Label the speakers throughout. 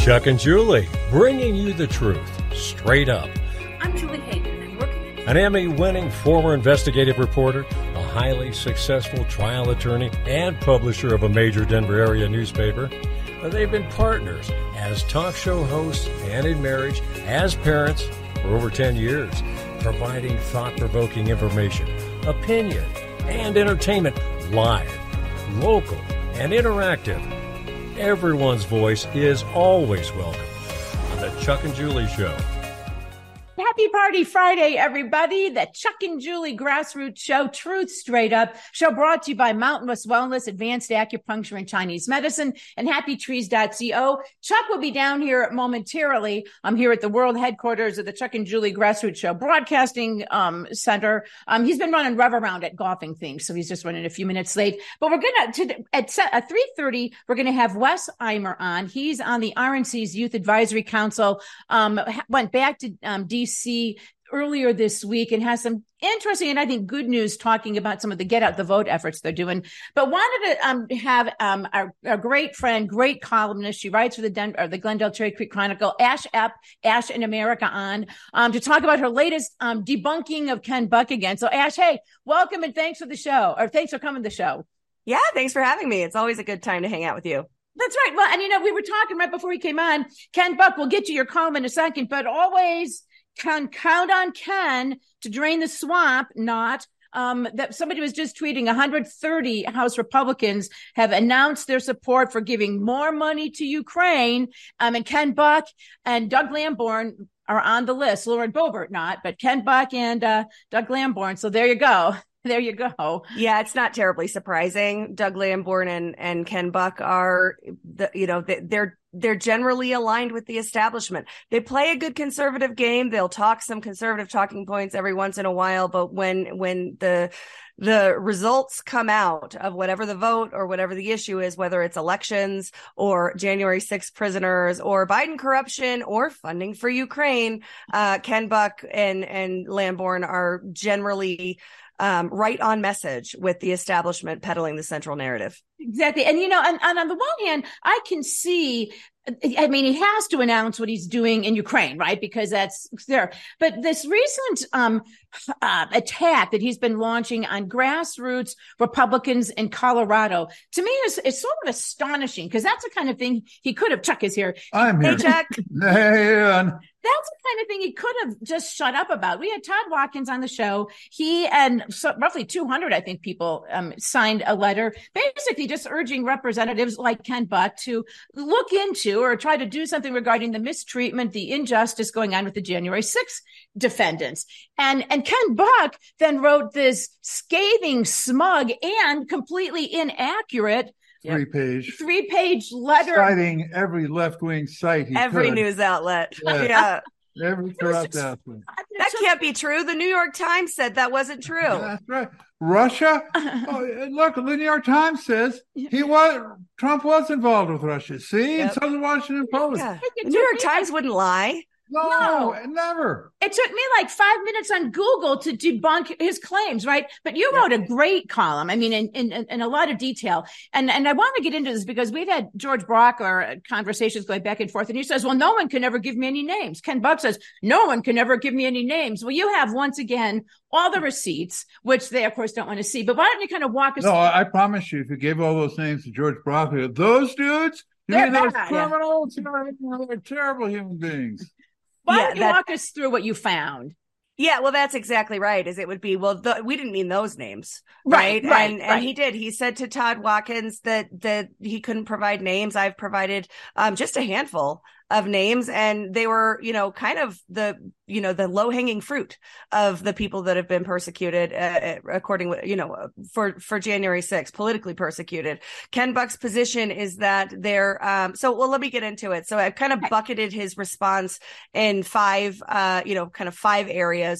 Speaker 1: Chuck and Julie, bringing you the truth, straight up.
Speaker 2: I'm Julie Hayden, and working
Speaker 1: An Emmy-winning former investigative reporter, a highly successful trial attorney, and publisher of a major Denver area newspaper. They've been partners as talk show hosts and in marriage, as parents for over 10 years, providing thought-provoking information, opinion, and entertainment live, local, and interactive. Everyone's voice is always welcome on the Chuck and Julie Show.
Speaker 2: Happy Party Friday, everybody. The Chuck and Julie Grassroots Show, Truth Straight Up, show brought to you by Mountain West Wellness, Advanced Acupuncture and Chinese Medicine, and HappyTrees.co. Chuck will be down here momentarily. I'm here at the world headquarters of the Chuck and Julie Grassroots Show Broadcasting Center. He's been running Rev Around at golfing things, so he's just running a few minutes late. But we're going to, at 3:30, we're going to have Wes Eimer on. He's on the RNC's Youth Advisory Council, went back to DC earlier this week and has some interesting and I think good news talking about some of the get out the vote efforts they're doing. But wanted to have our great friend, great columnist. She writes for the Glendale Cherry Creek Chronicle, Ash Epp, Ash in America on to talk about her latest debunking of Ken Buck again. So Ash, hey, welcome and thanks for the show, or thanks for coming to the show.
Speaker 3: Yeah, thanks for having me. It's always a good time to hang out with you.
Speaker 2: That's right. Well, and we were talking right before we came on, Ken Buck, we'll get to your column in a second, but always can count on Ken to drain the swamp, not that somebody was just tweeting 130 House Republicans have announced their support for giving more money to Ukraine. And Ken Buck and Doug Lamborn are on the list. Lauren Boebert not, but Ken Buck and Doug Lamborn. So there you go. There you go.
Speaker 3: Yeah, it's not terribly surprising. Doug Lamborn and Ken Buck are, they're generally aligned with the establishment. They play a good conservative game. They'll talk some conservative talking points every once in a while, but when the results come out of whatever the vote or whatever the issue is, whether it's elections or January 6th prisoners or Biden corruption or funding for Ukraine, Ken Buck and Lamborn are generally right on message with the establishment peddling the central narrative.
Speaker 2: Exactly. And, and on the one hand, I can see, he has to announce what he's doing in Ukraine, right? Because that's there. But this recent attack that he's been launching on grassroots Republicans in Colorado, to me is sort of astonishing because that's the kind of thing he could have. Chuck is here.
Speaker 4: I'm here.
Speaker 2: Hey, Chuck.
Speaker 4: Hey,
Speaker 2: that's the kind of thing he could have just shut up about. We had Todd Watkins on the show. He and roughly 200, I think, people signed a letter basically just urging representatives like Ken Buck to look into or try to do something regarding the mistreatment, the injustice going on with the January 6th defendants. And Ken Buck then wrote this scathing, smug, and completely inaccurate three-page letter
Speaker 4: citing every left-wing site
Speaker 3: every news outlet. Yeah.
Speaker 4: Every corrupt outlet.
Speaker 3: That can't be true. The New York Times said that wasn't true.
Speaker 4: That's right. Russia. Look, the New York Times says Trump was involved with Russia. See, and so the Washington Post.
Speaker 3: Yeah. The New York Times wouldn't lie.
Speaker 4: No, never.
Speaker 2: It took me like 5 minutes on Google to debunk his claims, right? But you wrote a great column. In a lot of detail. And I want to get into this because we've had George Brockler conversations going back and forth. And he says, well, no one can ever give me any names. Ken Buck says, no one can ever give me any names. Well, you have, once again, all the receipts, which they, of course, don't want to see. But why don't you kind of walk us through?
Speaker 4: No, I promise you, if you gave all those names to George Brockler, those dudes, those criminals, they're terrible human beings.
Speaker 2: Why don't you walk us through what you found?
Speaker 3: Yeah, well, that's exactly right. As it would be, we didn't mean those names,
Speaker 2: right?
Speaker 3: And he did. He said to Todd Watkins that he couldn't provide names. I've provided just a handful of names, and they were, kind of the low-hanging fruit of the people that have been persecuted, for January 6th, politically persecuted. Ken Buck's position is that they're, let me get into it. So I've kind of bucketed his response in five areas.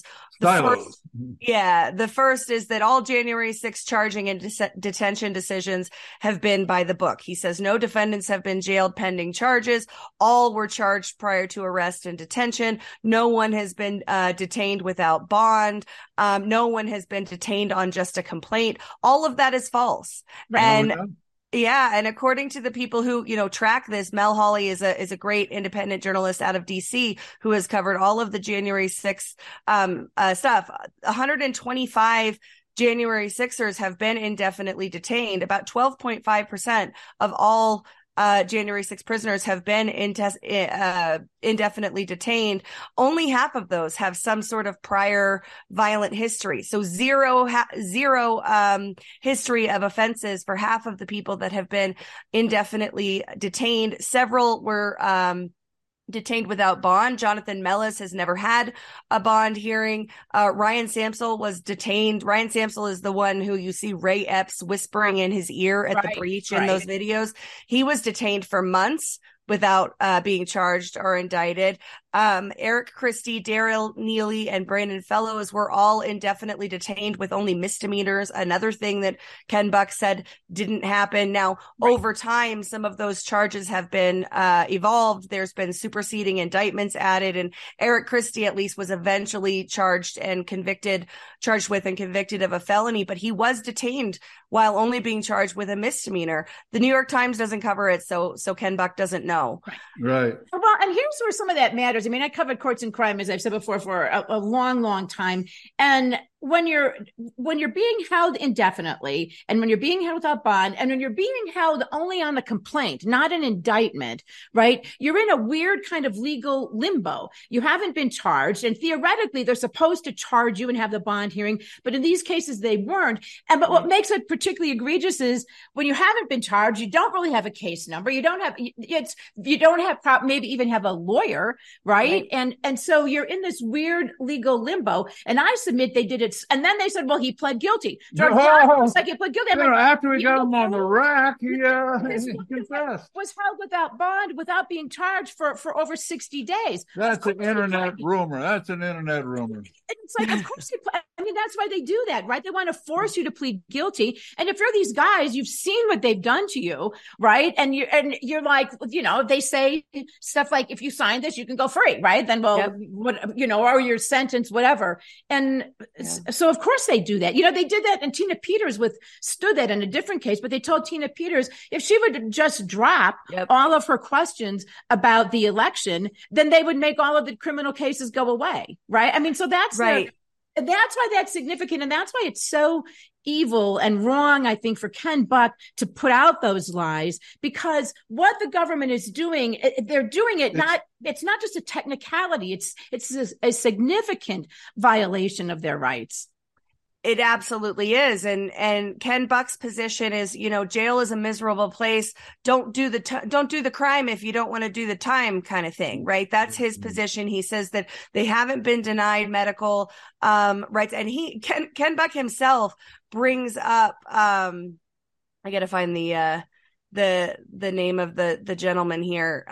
Speaker 3: The first is that all January 6th charging and detention decisions have been by the book. He says no defendants have been jailed pending charges. All were charged prior to arrest and detention. No one has been detained without bond. No one has been detained on just a complaint. All of that is false.
Speaker 2: Right.
Speaker 3: And Yeah, and according to the people who, track this, Mel Hawley is a great independent journalist out of DC who has covered all of the January 6th stuff. 125 January 6ers have been indefinitely detained. About 12.5% of all January 6 prisoners have been indefinitely detained. Only half of those have some sort of prior violent history. So zero history of offenses for half of the people that have been indefinitely detained. Several were detained without bond. Jonathan Mellis has never had a bond hearing. Ryan Samsel was detained. Ryan Samsel is the one who you see Ray Epps whispering in his ear at the breach in those videos. He was detained for months without being charged or indicted. Eric Christie, Daryl Neely, and Brandon Fellows were all indefinitely detained with only misdemeanors. Another thing that Ken Buck said didn't happen. Now, over time, some of those charges have been evolved. There's been superseding indictments added, and Eric Christie at least was eventually charged with and convicted of a felony, but he was detained while only being charged with a misdemeanor. The New York Times doesn't cover it, so Ken Buck doesn't know.
Speaker 4: Right.
Speaker 2: Well, and here's where some of that matters. I mean, I covered courts and crime, as I've said before, for a long, long time. And when you're being held indefinitely, and when you're being held without bond, and when you're being held only on the complaint, not an indictment, right? You're in a weird kind of legal limbo. You haven't been charged, and theoretically, they're supposed to charge you and have the bond hearing, but in these cases, they weren't. But what makes it particularly egregious is when you haven't been charged, you don't really have a case number. You don't have maybe even have a lawyer, right? And so you're in this weird legal limbo. And I submit they did it. And then they said, well, he pled guilty. It's like he pled guilty.
Speaker 4: After we got him on the rack, he confessed.
Speaker 2: Was held without bond, without being charged for over 60 days.
Speaker 4: That's an internet rumor. It's
Speaker 2: like, of course, that's why they do that, right? They want to force you to plead guilty. And if you're these guys, you've seen what they've done to you, right? And you're like, they say stuff like, if you sign this, you can go free, right? Then, or your sentence, whatever. And so, of course, they do that. They did that, and Tina Peters withstood that in a different case, but they told Tina Peters if she would just drop all of her questions about the election, then they would make all of the criminal cases go away, right? I mean, so that's right. That's why that's significant. And that's why it's so evil and wrong, I think, for Ken Buck to put out those lies, because what the government is doing, they're doing it it's not just a technicality. It's a significant violation of their rights.
Speaker 3: It absolutely is. And Ken Buck's position is, jail is a miserable place. Don't do the crime if you don't want to do the time, kind of thing, right? That's his position. He says that they haven't been denied medical rights. And Ken Buck himself brings up, I got to find the name of the gentleman here.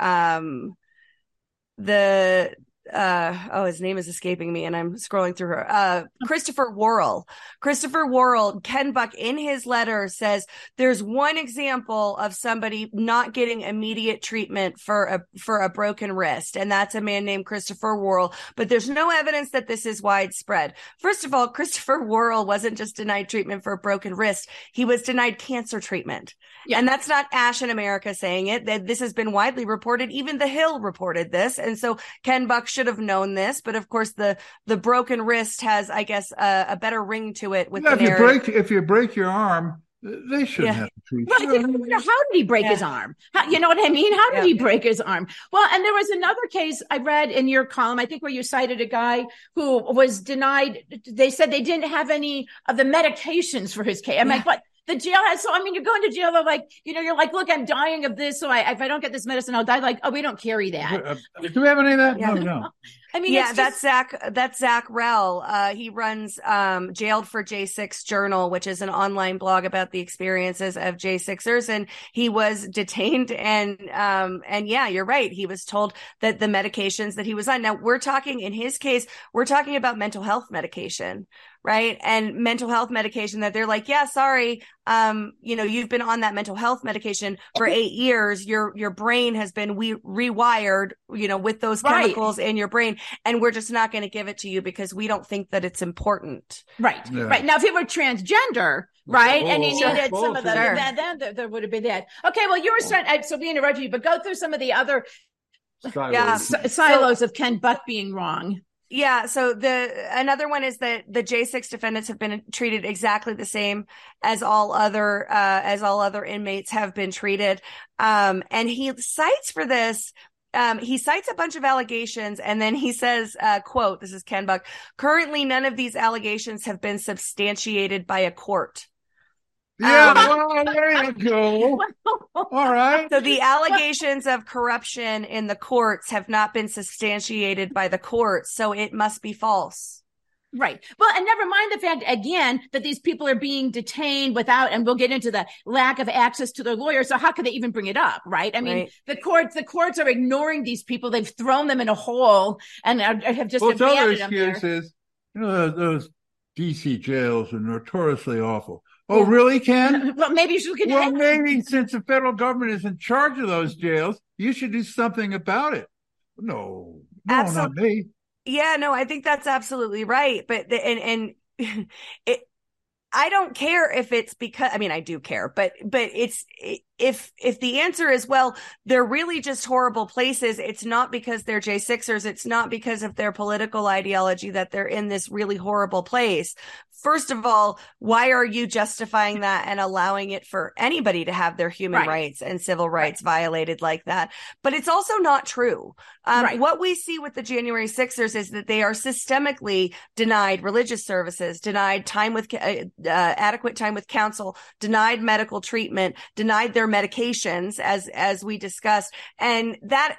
Speaker 3: His name is escaping me and I'm scrolling through her. Christopher Worrell, Ken Buck in his letter says there's one example of somebody not getting immediate treatment for a broken wrist. And that's a man named Christopher Worrell, but there's no evidence that this is widespread. First of all, Christopher Worrell wasn't just denied treatment for a broken wrist. He was denied cancer treatment. Yeah. And that's not Ash in America saying it. This has been widely reported. Even The Hill reported this. And so Ken Buck should have known this, but of course the broken wrist has, I guess, a better ring to it with the narrative.
Speaker 4: If you break your arm, they shouldn't have to treat you.
Speaker 2: How did he break his arm? You know what I mean? How did he break his arm? Well, and there was another case I read in your column, I think, where you cited a guy who was denied. They said they didn't have any of the medications for his case. I'm like, what? The jail has, you're going to jail. They're like, you're like, look, I'm dying of this. So if I don't get this medicine, I'll die. Like, oh, we don't carry that.
Speaker 4: Do we have any of that? Yeah. No.
Speaker 3: I mean, that's Zach Rell. He runs Jailed for J6 Journal, which is an online blog about the experiences of J6ers. And he was detained and you're right. He was told that the medications that he was on. Now in his case, we're talking about mental health medication, right? And mental health medication that they're like, yeah, sorry. You've been on that mental health medication for 8 years. Your brain has been rewired, with those chemicals in your brain. And we're just not going to give it to you because we don't think that it's important.
Speaker 2: Right. Yeah. Right. Now, if it were transgender, right? And he
Speaker 4: Sure.
Speaker 2: needed some of the,
Speaker 3: Sure.
Speaker 2: then there would have been that. Okay, well, you were starting, so we interrupted you, but go through some of the other silos of Ken Buck being wrong.
Speaker 3: Yeah. So another one is that the J6 defendants have been treated exactly the same as all other inmates have been treated. And he cites for this, he cites a bunch of allegations, and then he says, quote, this is Ken Buck, "Currently, none of these allegations have been substantiated by a court."
Speaker 4: Yeah, well, there you go. All right.
Speaker 3: So the allegations of corruption in the courts have not been substantiated by the courts, so it must be false.
Speaker 2: Right. Well, and never mind the fact, again, that these people are being detained without, and we'll get into the lack of access to their lawyers. So how could they even bring it up? Right. I mean, the courts are ignoring these people. They've thrown them in a hole and have just abandoned them there.
Speaker 4: Is, those DC jails are notoriously awful. Oh, really, Ken?
Speaker 2: Well, maybe you should get
Speaker 4: Well, maybe since the federal government is in charge of those jails, you should do something about it. No, not me.
Speaker 3: Yeah, no, I think that's absolutely right. But and I don't care if it's because, I mean, I do care, but it's, if the answer is, well, they're really just horrible places, it's not because they're J6ers. It's not because of their political ideology that they're in this really horrible place. First of all, why are you justifying that and allowing it for anybody to have their human rights and civil rights violated like that? But it's also not true. What we see with the January 6ers is that they are systemically denied religious services, denied time with adequate time with counsel, denied medical treatment, denied their medications, as we discussed. And that,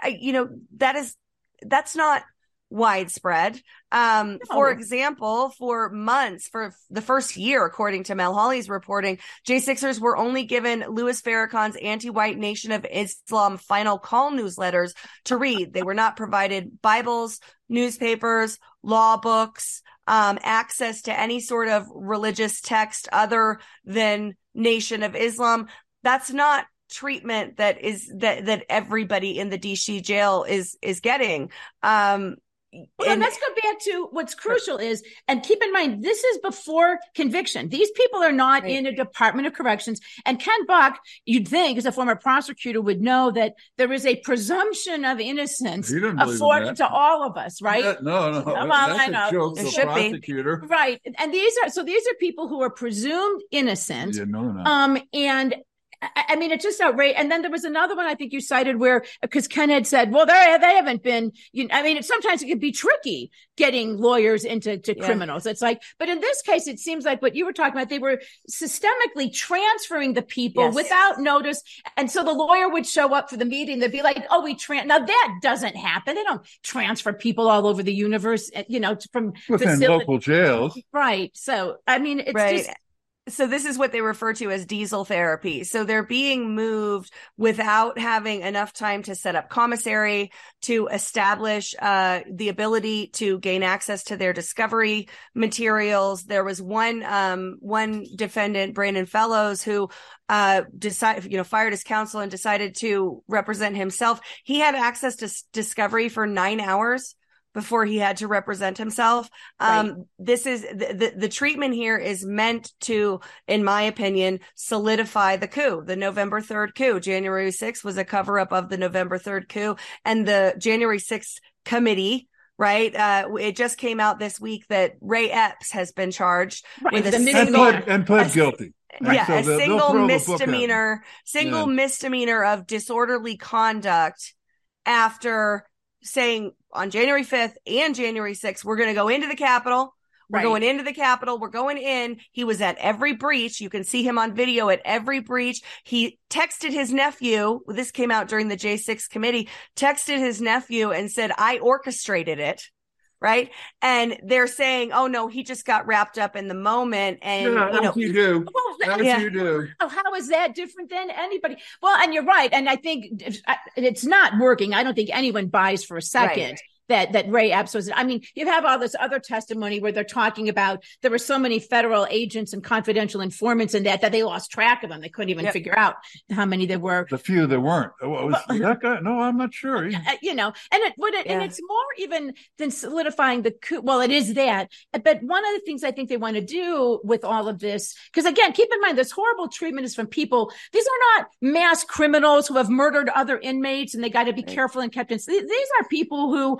Speaker 3: that's not widespread. For example, for months, for the first year, according to Mel Hawley's reporting, J6ers were only given Louis Farrakhan's anti-white Nation of Islam final call newsletters to read. They were not provided Bibles, newspapers, law books, access to any sort of religious text other than Nation of Islam. That's not treatment that everybody in the DC jail is getting.
Speaker 2: Well, and let's go back to what's crucial is, and keep in mind, this is before conviction. These people are not in a Department of Corrections. And Ken Buck, you'd think, as a former prosecutor, would know that there is a presumption of innocence afforded to all of us, right?
Speaker 4: Yeah, no.
Speaker 2: Well,
Speaker 4: that's
Speaker 2: I know.
Speaker 4: a joke to the prosecutor.
Speaker 2: Right. And these are people who are presumed innocent.
Speaker 4: Yeah, no.
Speaker 2: And I mean, it's just outrageous. And then there was another one I think you cited where, because Ken had said, well, they haven't been, sometimes it can be tricky getting lawyers into criminals. It's like, but in this case, it seems like what you were talking about, they were systemically transferring the people without notice. And so the lawyer would show up for the meeting. They'd be like, oh, now that doesn't happen. They don't transfer people all over the universe, from
Speaker 4: within local jails.
Speaker 2: Right. So, I mean, it's just.
Speaker 3: So this is what they refer to as diesel therapy. So they're being moved without having enough time to set up commissary, to establish the ability to gain access to their discovery materials. There was one defendant, Brandon Fellows, who fired his counsel and decided to represent himself. He had access to discovery for 9 hours before he had to represent himself. This is the treatment here is meant to, in my opinion, solidify the coup, the November 3rd coup. January 6th was a cover up of the November 3rd coup, and the January 6th committee. Right. It just came out this week that Ray Epps has been charged with
Speaker 4: and pled guilty.
Speaker 3: A single misdemeanor of disorderly conduct after saying on January 5th and January 6th, we're going to go into the Capitol. We're going into the Capitol. We're going in. He was at every breach. You can see him on video at every breach. He texted his nephew. This came out during the J6 committee, texted his nephew and said, I orchestrated it. Right. And they're saying, oh, no, he just got wrapped up in the moment. And,
Speaker 4: you do. You do.
Speaker 2: Oh, how is that different than anybody? Well, and you're right. And I think it's not working. I don't think anyone buys for a second that Ray Epps was. I mean, you have all this other testimony where they're talking about there were so many federal agents and confidential informants in that they lost track of them. They couldn't even figure out how many there were.
Speaker 4: The few that weren't. Was that guy? No, I'm not sure.
Speaker 2: And it's more even than solidifying the coup. Well, it is that. But one of the things I think they want to do with all of this, because again, keep in mind, this horrible treatment is from people. These are not mass criminals who have murdered other inmates and they got to be careful and kept in. These are people who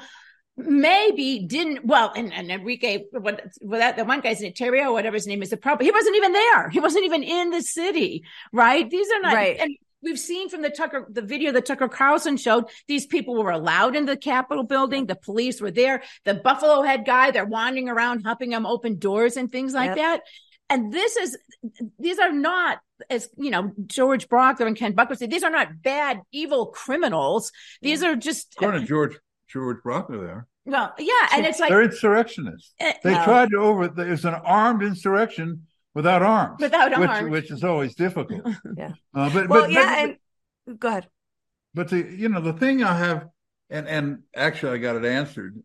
Speaker 2: maybe didn't, and Enrique, the one guy's in Ontario, whatever his name is, the problem, he wasn't even there. He wasn't even in the city, right? These are not, right. And we've seen from the video that Tucker Carlson showed, these people were allowed in the Capitol building. The police were there. The Buffalo Head guy, they're wandering around, helping them open doors and things like that. And these are not, as George Brockler and Ken Buck would say, these are not bad, evil criminals. These are just
Speaker 4: according to George Brockler there.
Speaker 2: Well, yeah, and it's like
Speaker 4: they're insurrectionists. They tried to there's an armed insurrection without arms. Which is always difficult. But go
Speaker 3: ahead.
Speaker 4: But the thing I have, and actually I got it answered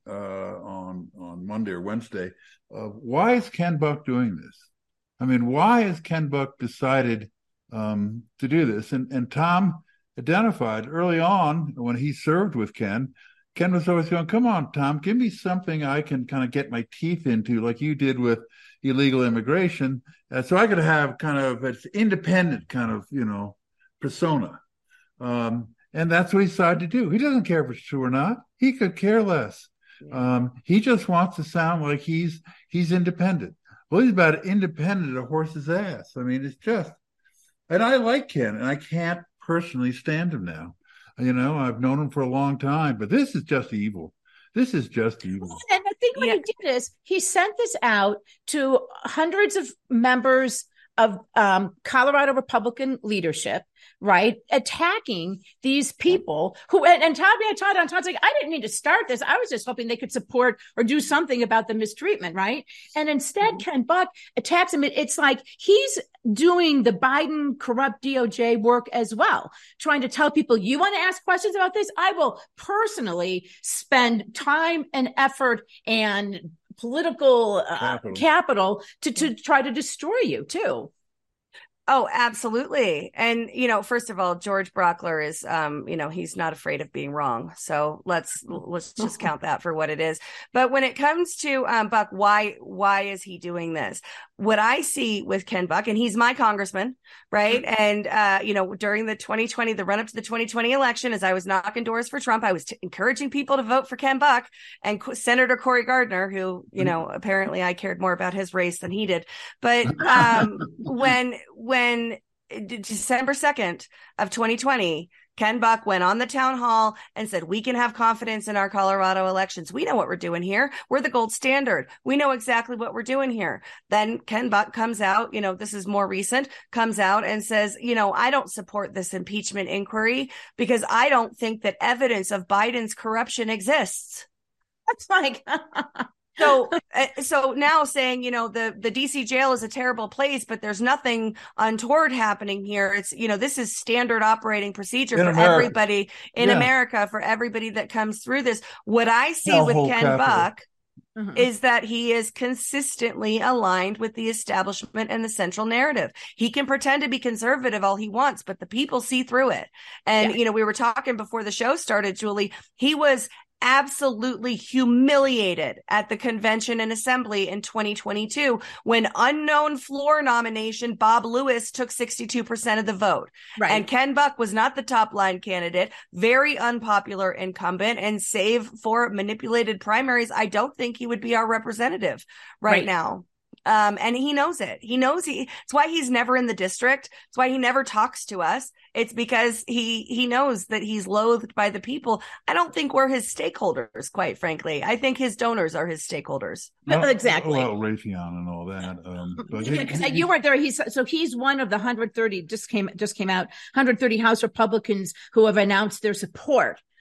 Speaker 4: on Monday or Wednesday. Why is Ken Buck doing this? I mean, why has Ken Buck decided to do this? And Tom identified early on when he served with Ken was always going, come on, Tom, give me something I can kind of get my teeth into, like you did with illegal immigration. So I could have kind of an independent kind of, persona. And that's what he decided to do. He doesn't care if it's true or not. He could care less. He just wants to sound like he's independent. Well, he's about independent a horse's ass. I mean, it's just, and I like Ken, and I can't personally stand him now. I've known him for a long time, but this is just evil. This is just evil.
Speaker 2: And I think what he did is he sent this out to hundreds of members of Colorado Republican leadership, right? Attacking these people who, and Todd's like, I didn't mean to start this. I was just hoping they could support or do something about the mistreatment, right? And instead, Ken Buck attacks him. It's like he's doing the Biden corrupt DOJ work as well, trying to tell people, you want to ask questions about this? I will personally spend time and effort and political capital to try to destroy you too.
Speaker 3: Oh, absolutely. And, first of all, George Brockler is, he's not afraid of being wrong. So let's just count that for what it is. But when it comes to Buck, why is he doing this? What I see with Ken Buck, and he's my congressman, right? And, during the run up to the 2020 election, as I was knocking doors for Trump, I was encouraging people to vote for Ken Buck and Senator Cory Gardner, who, apparently I cared more about his race than he did. But when December 2nd of 2020, Ken Buck went on the town hall and said, we can have confidence in our Colorado elections. We know what we're doing here. We're the gold standard. We know exactly what we're doing here. Then Ken Buck comes out, this is more recent, comes out and says, I don't support this impeachment inquiry because I don't think that evidence of Biden's corruption exists.
Speaker 2: That's like...
Speaker 3: So now saying, the DC jail is a terrible place, but there's nothing untoward happening here. It's, this is standard operating procedure for everybody in America, for everybody that comes through this. What I see with Ken Buck is that he is consistently aligned with the establishment and the central narrative. He can pretend to be conservative all he wants, but the people see through it. And, we were talking before the show started, Julie, he was absolutely humiliated at the convention and assembly in 2022 when unknown floor nomination Bob Lewis took 62% of the vote. Right. And Ken Buck was not the top line candidate, very unpopular incumbent, and save for manipulated primaries, I don't think he would be our representative right now. And he knows it. It's why he's never in the district. It's why he never talks to us. It's because he knows that he's loathed by the people. I don't think we're his stakeholders, quite frankly. I think his donors are his stakeholders.
Speaker 2: Exactly.
Speaker 4: Well, Raytheon and all that.
Speaker 2: You weren't there. He's one of the 130 just came out 130 House Republicans who have announced their support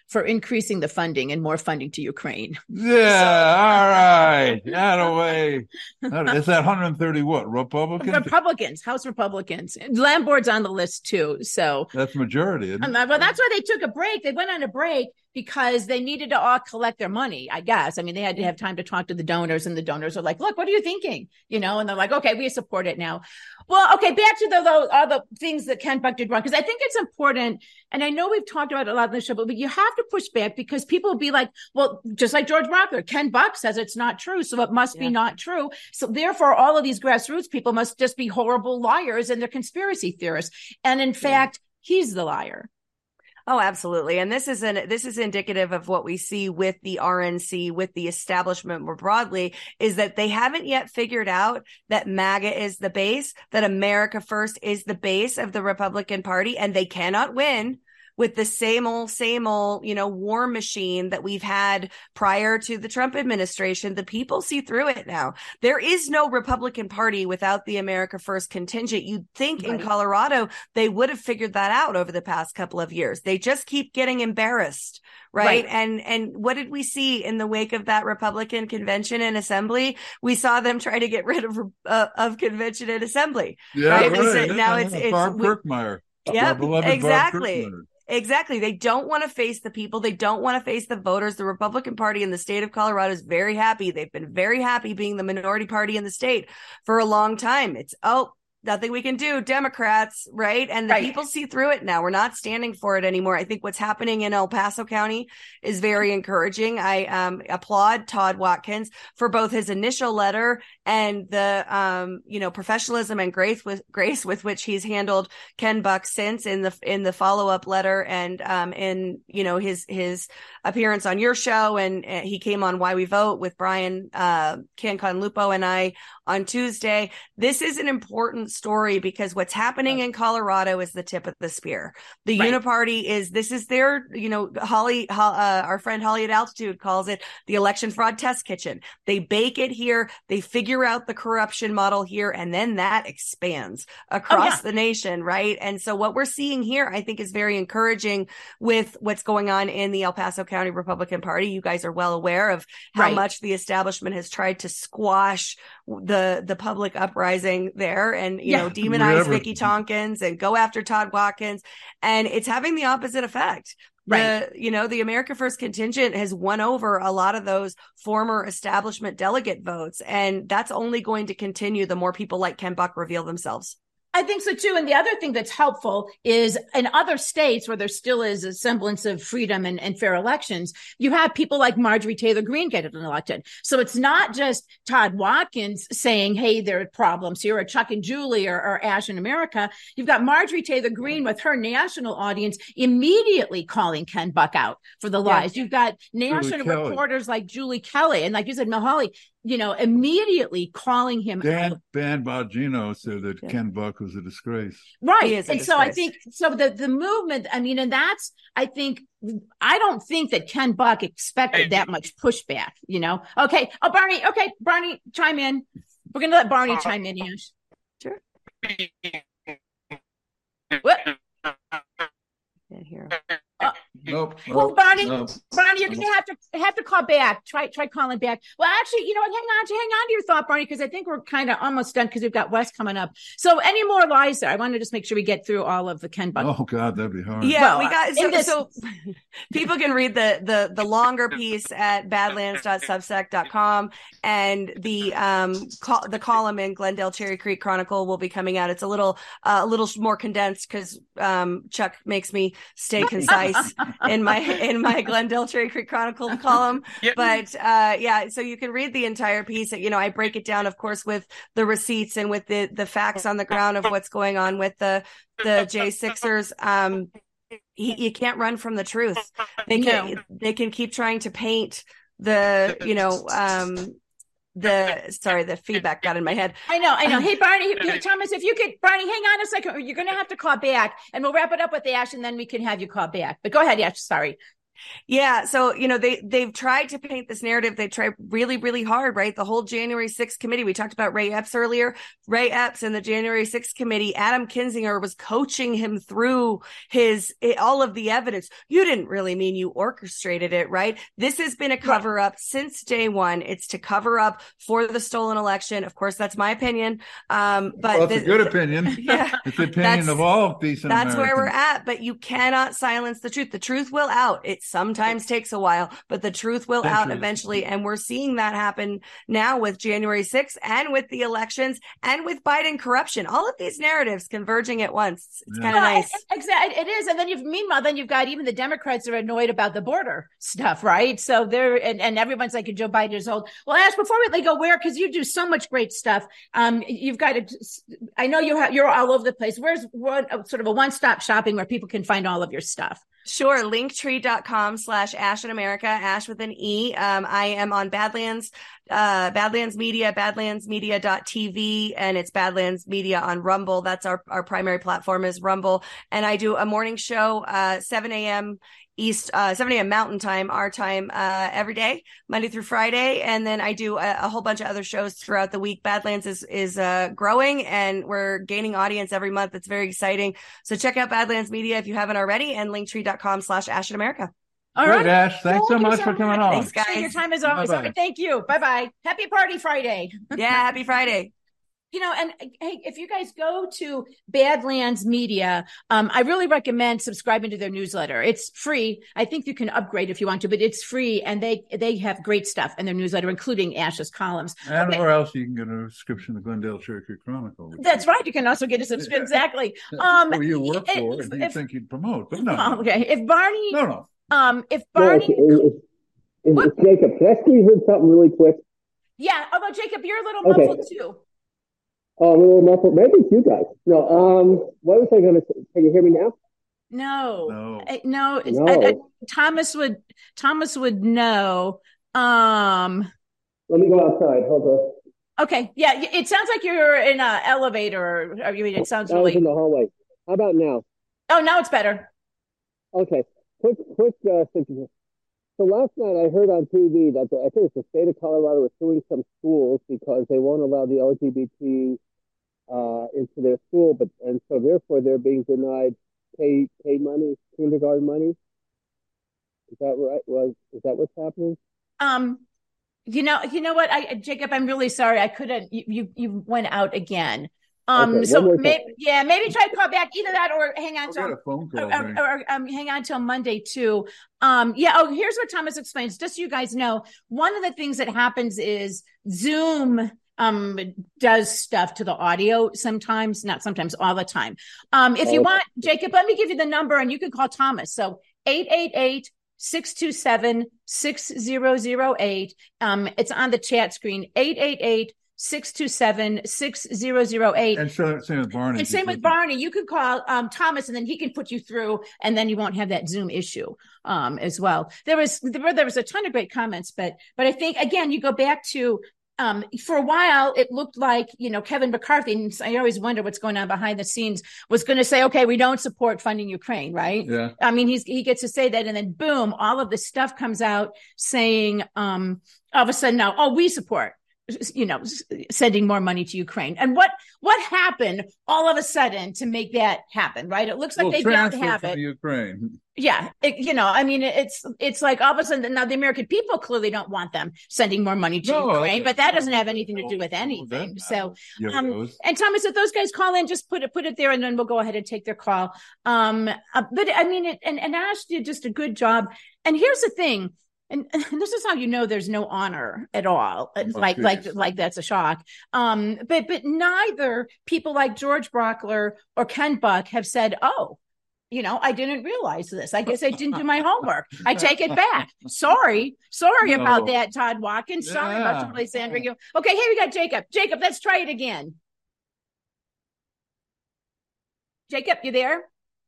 Speaker 2: for increasing the funding and more funding to Ukraine.
Speaker 4: Yeah, all right. That away. Is that 130 what? Republicans?
Speaker 2: House Republicans. Lamborn's on the list too. So
Speaker 4: that's majority, isn't it?
Speaker 2: Well, that's why they took a break. They went on a break because they needed to all collect their money, I guess. I mean, they had to have time to talk to the donors, and the donors are like, look, what are you thinking? You know, and they're like, okay, we support it now. Well, okay, back to all the things that Ken Buck did wrong, because I think it's important. And I know we've talked about it a lot on the show, but you have to push back because people will be like, well, just like George Rockler, Ken Buck says it's not true, so it must be not true. So therefore, all of these grassroots people must just be horrible liars and they're conspiracy theorists. And in fact, he's the liar.
Speaker 3: Oh, absolutely. And this is indicative of what we see with the RNC, with the establishment more broadly, is that they haven't yet figured out that MAGA is the base, that America First is the base of the Republican Party, and they cannot win with the same old, war machine that we've had prior to the Trump administration. The people see through it now. There is no Republican Party without the America First contingent. You'd think in Colorado, they would have figured that out over the past couple of years. They just keep getting embarrassed. Right. And what did we see in the wake of that Republican convention and assembly? We saw them try to get rid of convention and assembly.
Speaker 4: Yeah,
Speaker 3: right. Now it's
Speaker 4: Barb Kirkmeyer.
Speaker 3: Yep, exactly. Exactly. They don't want to face the people. They don't want to face the voters. The Republican Party in the state of Colorado is very happy. They've been very happy being the minority party in the state for a long time. It's, nothing we can do, Democrats, right? And the people see through it now. We're not standing for it anymore. I think what's happening in El Paso County is very encouraging. I applaud Todd Watkins for both his initial letter and the professionalism and grace with which he's handled Ken Buck since in the follow-up letter and in his appearance on your show, and he came on Why We Vote with Brian Canconlupo and I on Tuesday. This is an important story because what's happening in Colorado is the tip of the spear. The Uniparty is their, our friend Holly at Altitude calls it the election fraud test kitchen. They bake it here. They figure out the corruption model here, and then that expands across the nation. Right. And so what we're seeing here, I think, is very encouraging with what's going on in the El Paso County Republican Party. You guys are well aware of how much the establishment has tried to squash the public uprising there and, demonize Vicky Tompkins and go after Todd Watkins. And it's having the opposite effect. The America First contingent has won over a lot of those former establishment delegate votes. And that's only going to continue the more people like Ken Buck reveal themselves.
Speaker 2: I think so too. And the other thing that's helpful is in other states where there still is a semblance of freedom and fair elections, you have people like Marjorie Taylor Greene getting elected. So it's not just Todd Watkins saying, hey, there are problems here, or Chuck and Julie or Ash in America. You've got Marjorie Taylor Greene with her national audience immediately calling Ken Buck out for the lies. You've got national reporters like Julie Kelly and, like you said, Mahali, immediately calling him out.
Speaker 4: Dan Bongino said that Ken Buck was a disgrace.
Speaker 2: Right. And so I think, the movement, and that's, I don't think that Ken Buck expected that much pushback, Okay. Oh, Barney. Okay. Barney, chime in. We're going to let Barney chime in, Yash.
Speaker 3: Sure.
Speaker 2: What?
Speaker 3: Can't hear.
Speaker 4: Nope.
Speaker 2: Well, Barney, you're going to have to call back. Try calling back. Well, actually, hang on to your thought, Barney, because I think we're kind of almost done because we've got Wes coming up. So, any more lies there? I want to just make sure we get through all of the Ken Buck.
Speaker 4: Oh God, that'd be hard.
Speaker 3: Yeah, we got so people can read the longer piece at badlands.substack.com, and the column in Glendale Cherry Creek Chronicle will be coming out. It's a little more condensed because Chuck makes me stay concise in my Glendale Cherry Creek Chronicle column. Yep. But so you can read the entire piece. I break it down, of course, with the receipts and with the facts on the ground of what's going on with the J6ers. You can't run from the truth. They can keep trying to paint the feedback got in my head.
Speaker 2: I know. Hey, Barney, Thomas, if you could, Barney, hang on a second. You're going to have to call back, and we'll wrap it up with Ash, and then we can have you call back. But go ahead, Ash. Sorry.
Speaker 3: Yeah. So, they've tried to paint this narrative. They tried really, really hard, right? The whole January 6th committee, we talked about Ray Epps earlier. Ray Epps and the January 6th committee, Adam Kinzinger was coaching him through all of the evidence. You didn't really mean you orchestrated it, right? This has been a cover up since day one. It's to cover up for the stolen election. Of course, that's my opinion. But
Speaker 4: it's a good opinion.
Speaker 3: Yeah,
Speaker 4: it's the opinion of all decent
Speaker 3: That's
Speaker 4: Americans.
Speaker 3: where we're at, but you cannot silence the truth. The truth will out. It sometimes takes a while, but the truth will out eventually. And we're seeing that happen now with January 6th and with the elections and with Biden corruption. All of these narratives converging at once. It's kind of nice.
Speaker 2: Exactly. It is. And then you've got even the Democrats that are annoyed about the border stuff, right? So they're, and everyone's like, Joe Biden is old. Well, Ash, before we go, because you do so much great stuff. You've got to, I know you're all over the place. Where's sort of a one-stop shopping where people can find all of your stuff?
Speaker 3: Sure. Linktree.com/Ash in America, Ash with an E. I am on Badlands Media, badlandsmedia.tv, and it's Badlands Media on Rumble. That's our primary platform is Rumble. And I do a morning show, 7 a.m. Mountain Time, our time, every day, Monday through Friday. And then I do a whole bunch of other shows throughout the week. Badlands is growing, and we're gaining audience every month. It's very exciting. So check out Badlands Media if you haven't already, and linktree.com/Ash in America.
Speaker 2: All right.
Speaker 4: Good, Ash. Thanks so much for coming on.
Speaker 3: Thanks, guys.
Speaker 2: Your time is always over. Thank you. Bye-bye. Happy Party Friday.
Speaker 3: Yeah, happy Friday.
Speaker 2: And hey, if you guys go to Badlands Media, I really recommend subscribing to their newsletter. It's free. I think you can upgrade if you want to, but it's free, and they have great stuff in their newsletter, including Ash's columns.
Speaker 4: And where else you can get a subscription to Glendale Cherokee Chronicle.
Speaker 2: That's right. You can also get a subscription. Exactly.
Speaker 4: Who you work for, and you think you'd promote, but no.
Speaker 2: Okay. If Barney, if Barney,
Speaker 5: it's Jacob. Can I squeeze in something really quick?
Speaker 2: Yeah. Although Jacob, you're a little muffled too.
Speaker 5: Oh, I'm a little muffled. Maybe it's you guys. No. What was I going to say? Can you hear me now?
Speaker 2: No. Thomas would know.
Speaker 5: Let me go outside. Hold on.
Speaker 2: Okay. Yeah. It sounds like you're in an elevator. Or you mean it sounds
Speaker 5: really. I was in the hallway. How about now?
Speaker 2: Oh, now it's better.
Speaker 5: Okay. Quick thing. So last night I heard on TV that I think it's the state of Colorado is suing some schools because they won't allow the LGBT into their school, and so therefore they're being denied pay money, kindergarten money. Is that right? Is that what's happening?
Speaker 2: You know what, Jacob, I'm really sorry. I couldn't. You went out again.
Speaker 5: Okay,
Speaker 2: so maybe try to call back, either that or hang on
Speaker 4: till a phone call,
Speaker 2: or hang on till Monday too. Here's what Thomas explains. Just so you guys know, one of the things that happens is Zoom does stuff to the audio sometimes, not sometimes, all the time. If you want, Jacob, let me give you the number and you can call Thomas. So 888-627-6008. It's on the chat screen. 888-627-6008.
Speaker 4: And same with Barney.
Speaker 2: And same with Barney. You could call Thomas, and then he can put you through, and then you won't have that Zoom issue as well. There was a ton of great comments, but I think, again, you go back to for a while, it looked like, Kevin McCarthy, and I always wonder what's going on behind the scenes, was going to say, okay, we don't support funding Ukraine, right?
Speaker 4: Yeah.
Speaker 2: I mean, he gets to say that, and then boom, all of this stuff comes out saying, all of a sudden now, we support, sending more money to Ukraine. And what happened all of a sudden to make that happen, right? It looks like they don't have it.
Speaker 4: Ukraine.
Speaker 2: Yeah. It's like all of a sudden now the American people clearly don't want them sending more money to Ukraine, but that doesn't have anything to do with anything. So, and Thomas, if those guys call in, just put it there, and then we'll go ahead and take their call. But I mean, and Ash did just a good job. And here's the thing. And this is how you know there's no honor at all. Like that's a shock. But neither people like George Brockler or Ken Buck have said, I didn't realize this. I guess I didn't do my homework. I take it back. Sorry about that, Todd Watkins. Sorry about Charlie Sandra. Okay, here we got Jacob. Jacob, let's try it again. Jacob, you there?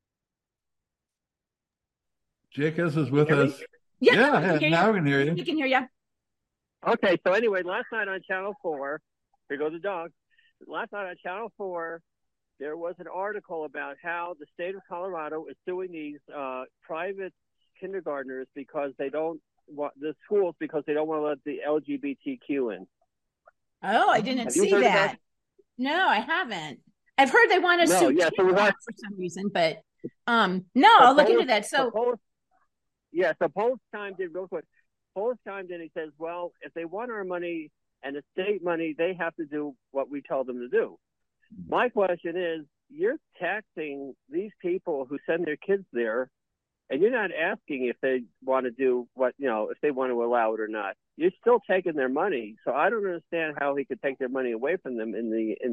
Speaker 4: Jacob is with us.
Speaker 2: Yeah,
Speaker 4: now we can hear you.
Speaker 2: We can hear you.
Speaker 6: Okay, so anyway, last night on Channel 4, here go the dog. Last night on Channel 4, there was an article about how the state of Colorado is suing these private kindergartners because they don't want the schools because they don't want to let the LGBTQ in.
Speaker 2: Oh, I didn't see that. No, I haven't. I've heard they want to sue for some reason, but no, I'll look into that. So
Speaker 6: Polis chimed in real quick. Polis chimed in. He says, "Well, if they want our money and the state money, they have to do what we tell them to do." My question is, you're taxing these people who send their kids there, and you're not asking if they want to do if they want to allow it or not. You're still taking their money. So I don't understand how he could take their money away from them in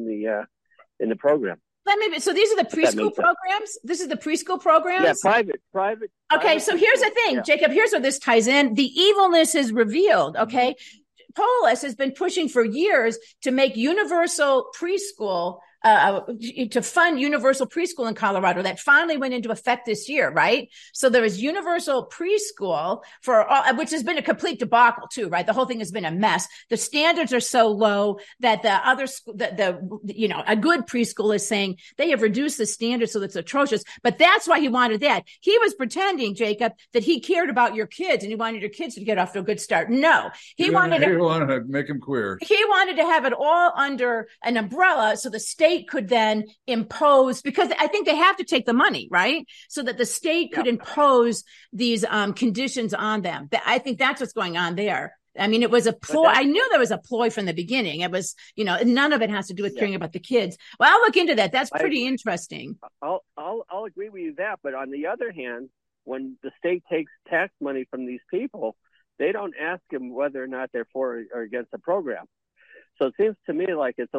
Speaker 6: the program.
Speaker 2: So these are the preschool programs? This is the preschool programs?
Speaker 6: Yeah, private.
Speaker 2: Okay, so here's the thing, Jacob, here's where this ties in. The evilness is revealed, okay? Polis has been pushing for years to make universal preschool, to fund universal preschool in Colorado. That finally went into effect this year, right? So there is universal preschool for all, which has been a complete debacle too, right? The whole thing has been a mess. The standards are so low that the other school, a good preschool is saying they have reduced the standards so it's atrocious. But that's why he wanted that. He was pretending, Jacob, that he cared about your kids and he wanted your kids to get off to a good start. No, he wanted
Speaker 4: to make them queer.
Speaker 2: He wanted to have it all under an umbrella so the state could then impose, because I think they have to take the money, right? So that the state could impose these conditions on them. I think that's what's going on there. I mean, it was a ploy. I knew there was a ploy from the beginning. It was, none of it has to do with caring about the kids. Well, I'll look into that. That's pretty interesting.
Speaker 6: I'll agree with you that. But on the other hand, when the state takes tax money from these people, they don't ask them whether or not they're for or against the program. So it seems to me like it's a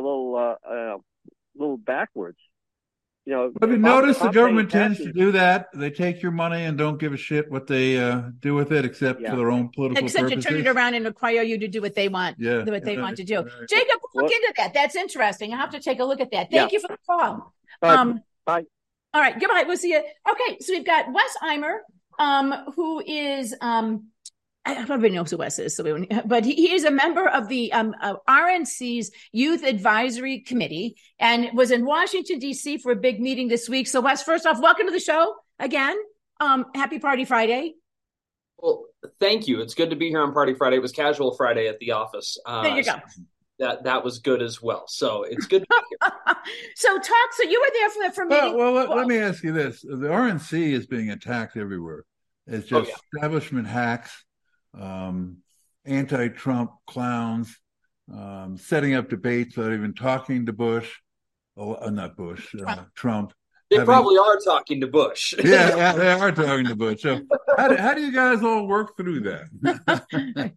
Speaker 6: little backwards.
Speaker 4: But you notice the government tends to do that. They take your money and don't give a shit what they do with it, except for their own political purposes.
Speaker 2: Except to turn it around and require you to do what they want. Yeah, what they want to do. Right. Jacob, look into that. That's interesting. I have to take a look at that. Thank you for the call.
Speaker 6: Bye.
Speaker 2: All right. Goodbye. We'll see you. Okay. So we've got Wes Eimer, who is everybody knows who Wes is, but he is a member of the RNC's Youth Advisory Committee and was in Washington, D.C. for a big meeting this week. So, Wes, first off, welcome to the show again. Happy Party Friday.
Speaker 7: Well, thank you. It's good to be here on Party Friday. It was Casual Friday at the office.
Speaker 2: There you go.
Speaker 7: That was good as well. So it's good to be here.
Speaker 2: So you were there for meeting.
Speaker 4: Let me ask you this. The RNC is being attacked everywhere. It's just establishment hacks. Anti-Trump clowns, setting up debates without even talking to Bush. Trump.
Speaker 7: They probably are talking to Bush.
Speaker 4: Yeah, they are talking to Bush. So how do you guys all work through that?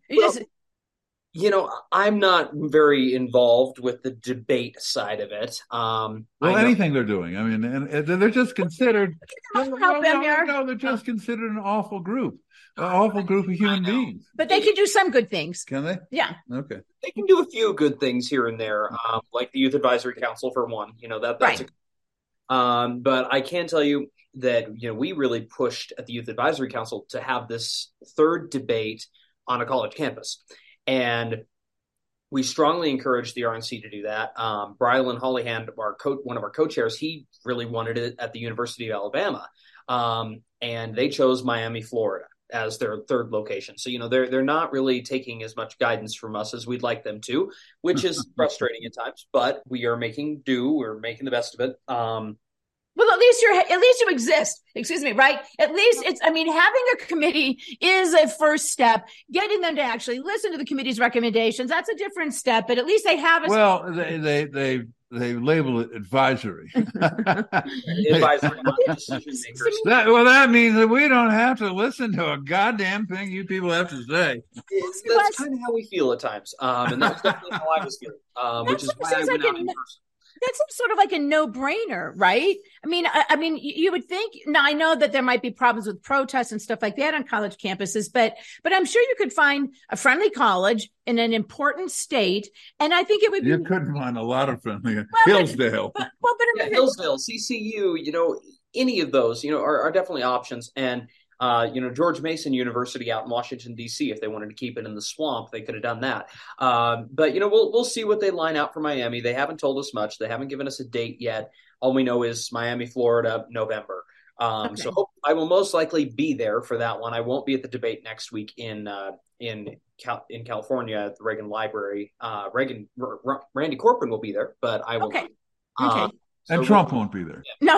Speaker 7: I'm not very involved with the debate side of it.
Speaker 4: Anything they're doing. I mean, and they're just considered. They're just considered an awful group. An awful group of human beings.
Speaker 2: But they can do some good things.
Speaker 4: Can they?
Speaker 2: Yeah.
Speaker 4: Okay.
Speaker 7: They can do a few good things here and there, like the Youth Advisory Council for one. That's right. But I can tell you that we really pushed at the Youth Advisory Council to have this third debate on a college campus, and we strongly encouraged the RNC to do that. Brylan Hollyhand, one of our co-chairs, he really wanted it at the University of Alabama, and they chose Miami, Florida, as their third location. So, they're not really taking as much guidance from us as we'd like them to, which is frustrating at times, but we are making do. We're making the best of it.
Speaker 2: Well, at least you exist. Excuse me, right? At least having a committee is a first step. Getting them to actually listen to the committee's recommendations, that's a different step, but at least they have
Speaker 4: they label it advisory.
Speaker 7: Advisory, not decision makers.
Speaker 4: That means that we don't have to listen to a goddamn thing you people have to say.
Speaker 7: That's kind of how we feel at times. And that's definitely how I was feeling, which is why I went out in person.
Speaker 2: That's sort of like a no-brainer, right? I mean, you would think. Now, I know that there might be problems with protests and stuff like that on college campuses, but I'm sure you could find a friendly college in an important state, and I think it would be.
Speaker 4: You could find a lot of friendly. Hillsdale.
Speaker 7: Hillsdale, CCU, any of those, are definitely options, and. George Mason University out in Washington, D.C., if they wanted to keep it in the swamp, they could have done that. But we'll see what they line out for Miami. They haven't told us much. They haven't given us a date yet. All we know is Miami, Florida, November.
Speaker 2: Okay.
Speaker 7: So I will most likely be there for that one. I won't be at the debate next week in California at the Reagan Library. Randy Corcoran will be there, but I won't.
Speaker 2: Okay. Okay.
Speaker 4: And Trump won't be there.
Speaker 2: No.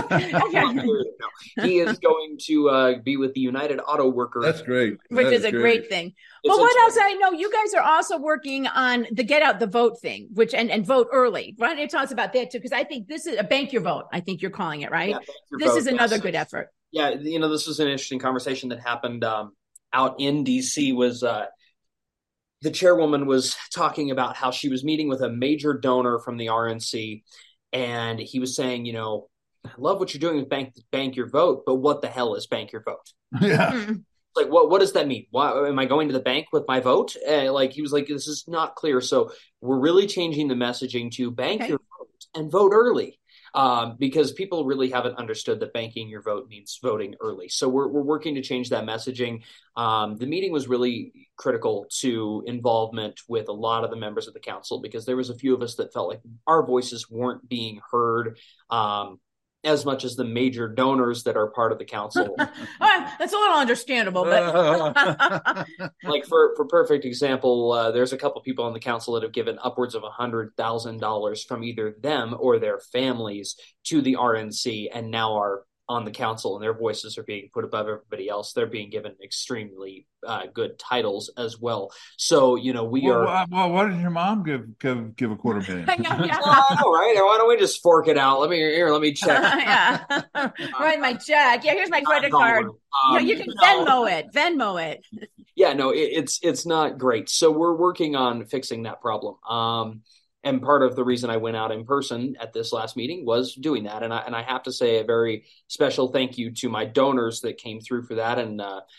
Speaker 7: He is going to be with the United Auto Workers.
Speaker 4: That's great.
Speaker 2: Which is a great thing. But what else? I know you guys are also working on the get out the vote thing, which and vote early. Why don't you tell us about that too? Because I think this is a bank your vote. I think you're calling it, right?
Speaker 7: Yeah,
Speaker 2: this is another good effort.
Speaker 7: Yeah, this was an interesting conversation that happened out in DC. Was the chairwoman was talking about how she was meeting with a major donor from the RNC. And he was saying, I love what you're doing with bank your vote, but what the hell is bank your vote?
Speaker 4: Yeah.
Speaker 7: Like, what does that mean? Why am I going to the bank with my vote? He was like, this is not clear. So we're really changing the messaging to bank your vote and vote early. Because people really haven't understood that banking your vote means voting early. So we're working to change that messaging. The meeting was really critical to involvement with a lot of the members of the council, because there was a few of us that felt like our voices weren't being heard as much as the major donors that are part of the council.
Speaker 2: That's a little understandable, but
Speaker 7: like for perfect example, there's a couple people on the council that have given upwards of $100,000 from either them or their families to the RNC, and now are on the council, and their voices are being put above everybody else. They're being given extremely good titles as well. So, we are.
Speaker 4: Well, why did your mom give $250,000?
Speaker 2: Yeah.
Speaker 7: All right. Why don't we just fork it out? Let me check.
Speaker 2: Write my check. Yeah, here's my credit card. You can Venmo it.
Speaker 7: Yeah, no, it's not great. So we're working on fixing that problem. And part of the reason I went out in person at this last meeting was doing that. And I have to say a very special thank you to my donors that came through for that. And,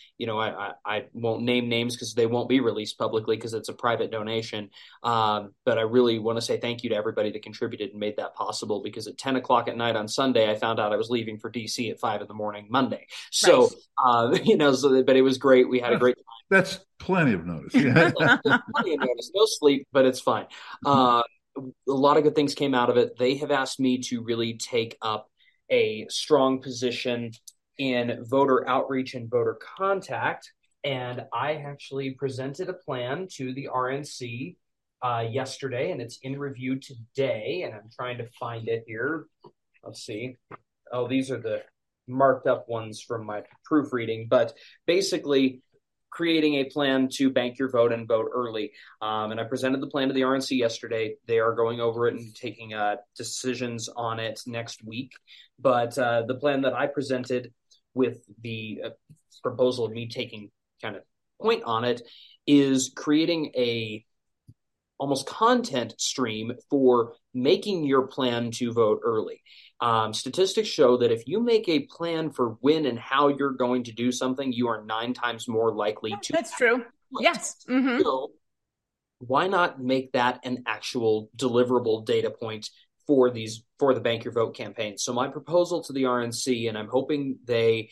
Speaker 7: I won't name names because they won't be released publicly because it's a private donation. But I really want to say thank you to everybody that contributed and made that possible, because at 10 o'clock at night on Sunday, I found out I was leaving for DC at 5 a.m. Monday. So, but it was great. We had a great time.
Speaker 4: That's plenty of notice. Yeah.
Speaker 7: Plenty of notice. No sleep, but it's fine. A lot of good things came out of it. They have asked me to really take up a strong position in voter outreach and voter contact. And I actually presented a plan to the RNC yesterday, and it's in review today. And I'm trying to find it here. Let's see. Oh, these are the marked up ones from my proofreading. But basically, creating a plan to bank your vote and vote early. And I presented the plan to the RNC yesterday. They are going over it and taking decisions on it next week. But the plan that I presented, with the proposal of me taking kind of point on it, is creating a almost content stream for making your plan to vote early. Statistics show that if you make a plan for when and how you're going to do something, you are 9 times more likely to.
Speaker 2: That's true. Yes. Mm-hmm.
Speaker 7: So why not make that an actual deliverable data point for the Bank Your Vote campaign? So my proposal to the RNC, and I'm hoping they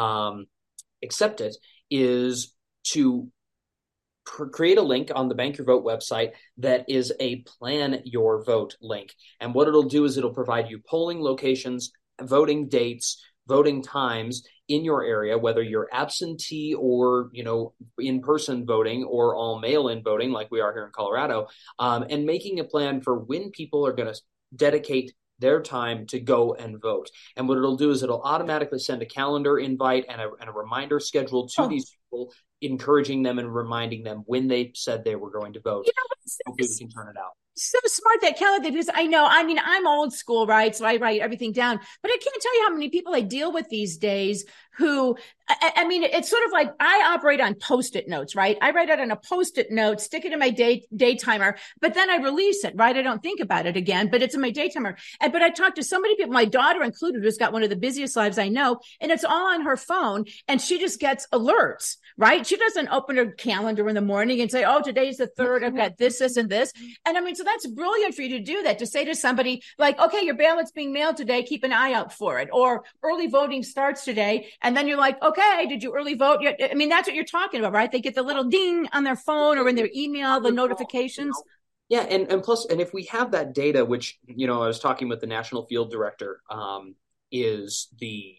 Speaker 7: accept it, is to create a link on the Bank Your Vote website that is a Plan Your Vote link. And what it'll do is it'll provide you polling locations, voting dates, voting times in your area, whether you're absentee or, in-person voting or all mail-in voting like we are here in Colorado, and making a plan for when people are going to dedicate their time to go and vote. And what it'll do is it'll automatically send a calendar invite and a reminder schedule to these people, encouraging them and reminding them when they said they were going to vote. Hopefully we can turn it out.
Speaker 2: So smart, that calendar, because I'm old school, right? So I write everything down, but I can't tell you how many people I deal with these days who, it's sort of like I operate on Post-it notes, right? I write it on a Post-it note, stick it in my day timer, but then I release it, right? I don't think about it again, but it's in my day timer. But I talked to so many people, my daughter included, who's got one of the busiest lives I know, and it's all on her phone, and she just gets alerts, right? She doesn't open her calendar in the morning and say, oh, today's the 3rd, I've got this, and this. And so that's brilliant for you to do that, to say to somebody like, okay, your ballot's being mailed today, keep an eye out for it. Or early voting starts today. And then you're like, okay, did you early vote? That's what you're talking about, right? They get the little ding on their phone or in their email, the notifications.
Speaker 7: Yeah. And plus, and if we have that data, which, I was talking with the national field director, is the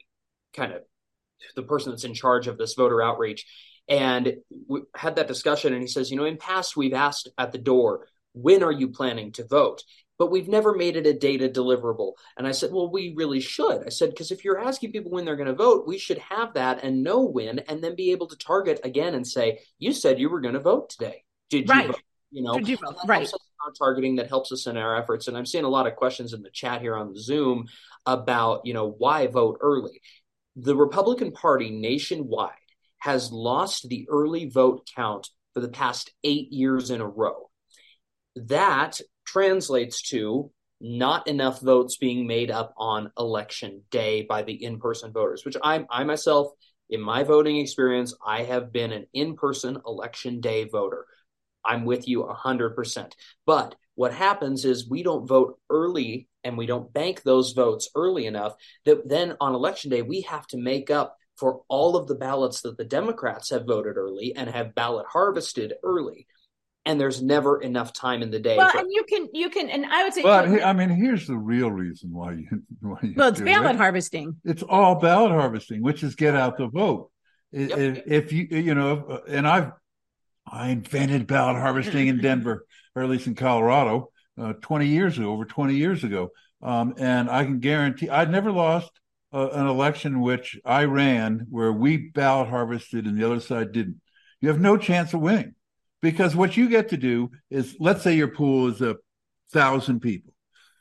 Speaker 7: kind of the person that's in charge of this voter outreach. And we had that discussion, and he says, in past we've asked at the door, when are you planning to vote? But we've never made it a data deliverable. And I said, well, we really should. I said, because if you're asking people when they're going to vote, we should have that and know when, and then be able to target again and say, you said you were going to vote today. Did you vote?
Speaker 2: Did you vote?
Speaker 7: That
Speaker 2: Right.
Speaker 7: helps us in our targeting, that helps us in our efforts. And I'm seeing a lot of questions in the chat here on Zoom about, why vote early? The Republican Party nationwide has lost the early vote count for the past 8 years in a row. That translates to not enough votes being made up on election day by the in-person voters, which I myself, in my voting experience, I have been an in-person election day voter. I'm with you 100%. But what happens is we don't vote early, and we don't bank those votes early enough that then on election day, we have to make up for all of the ballots that the Democrats have voted early and have ballot harvested early. And there's never enough time in the day.
Speaker 2: Well, and you can, and I would say,
Speaker 4: but here's the real reason why you
Speaker 2: it's ballot harvesting.
Speaker 4: It's all ballot harvesting, which is get out the vote.
Speaker 7: Yep.
Speaker 4: If and I invented ballot harvesting in Denver, or at least in Colorado, over 20 years ago. And I can guarantee I'd never lost an election which I ran where we ballot harvested and the other side didn't. You have no chance of winning. Because what you get to do is, let's say your pool is 1,000 people.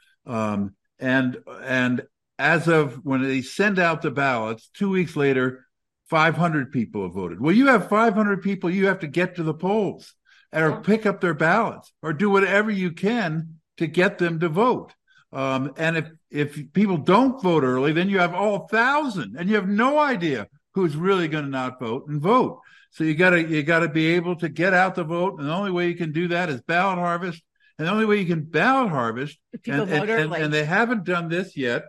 Speaker 4: And as of when they send out the ballots, 2 weeks later, 500 people have voted. Well, you have 500 people, you have to get to the polls or pick up their ballots or do whatever you can to get them to vote. And if people don't vote early, then you have all 1,000 and you have no idea who's really going to not vote and vote. So you gotta be able to get out the vote, and the only way you can do that is ballot harvest. And the only way you can ballot harvest, and they haven't done this yet,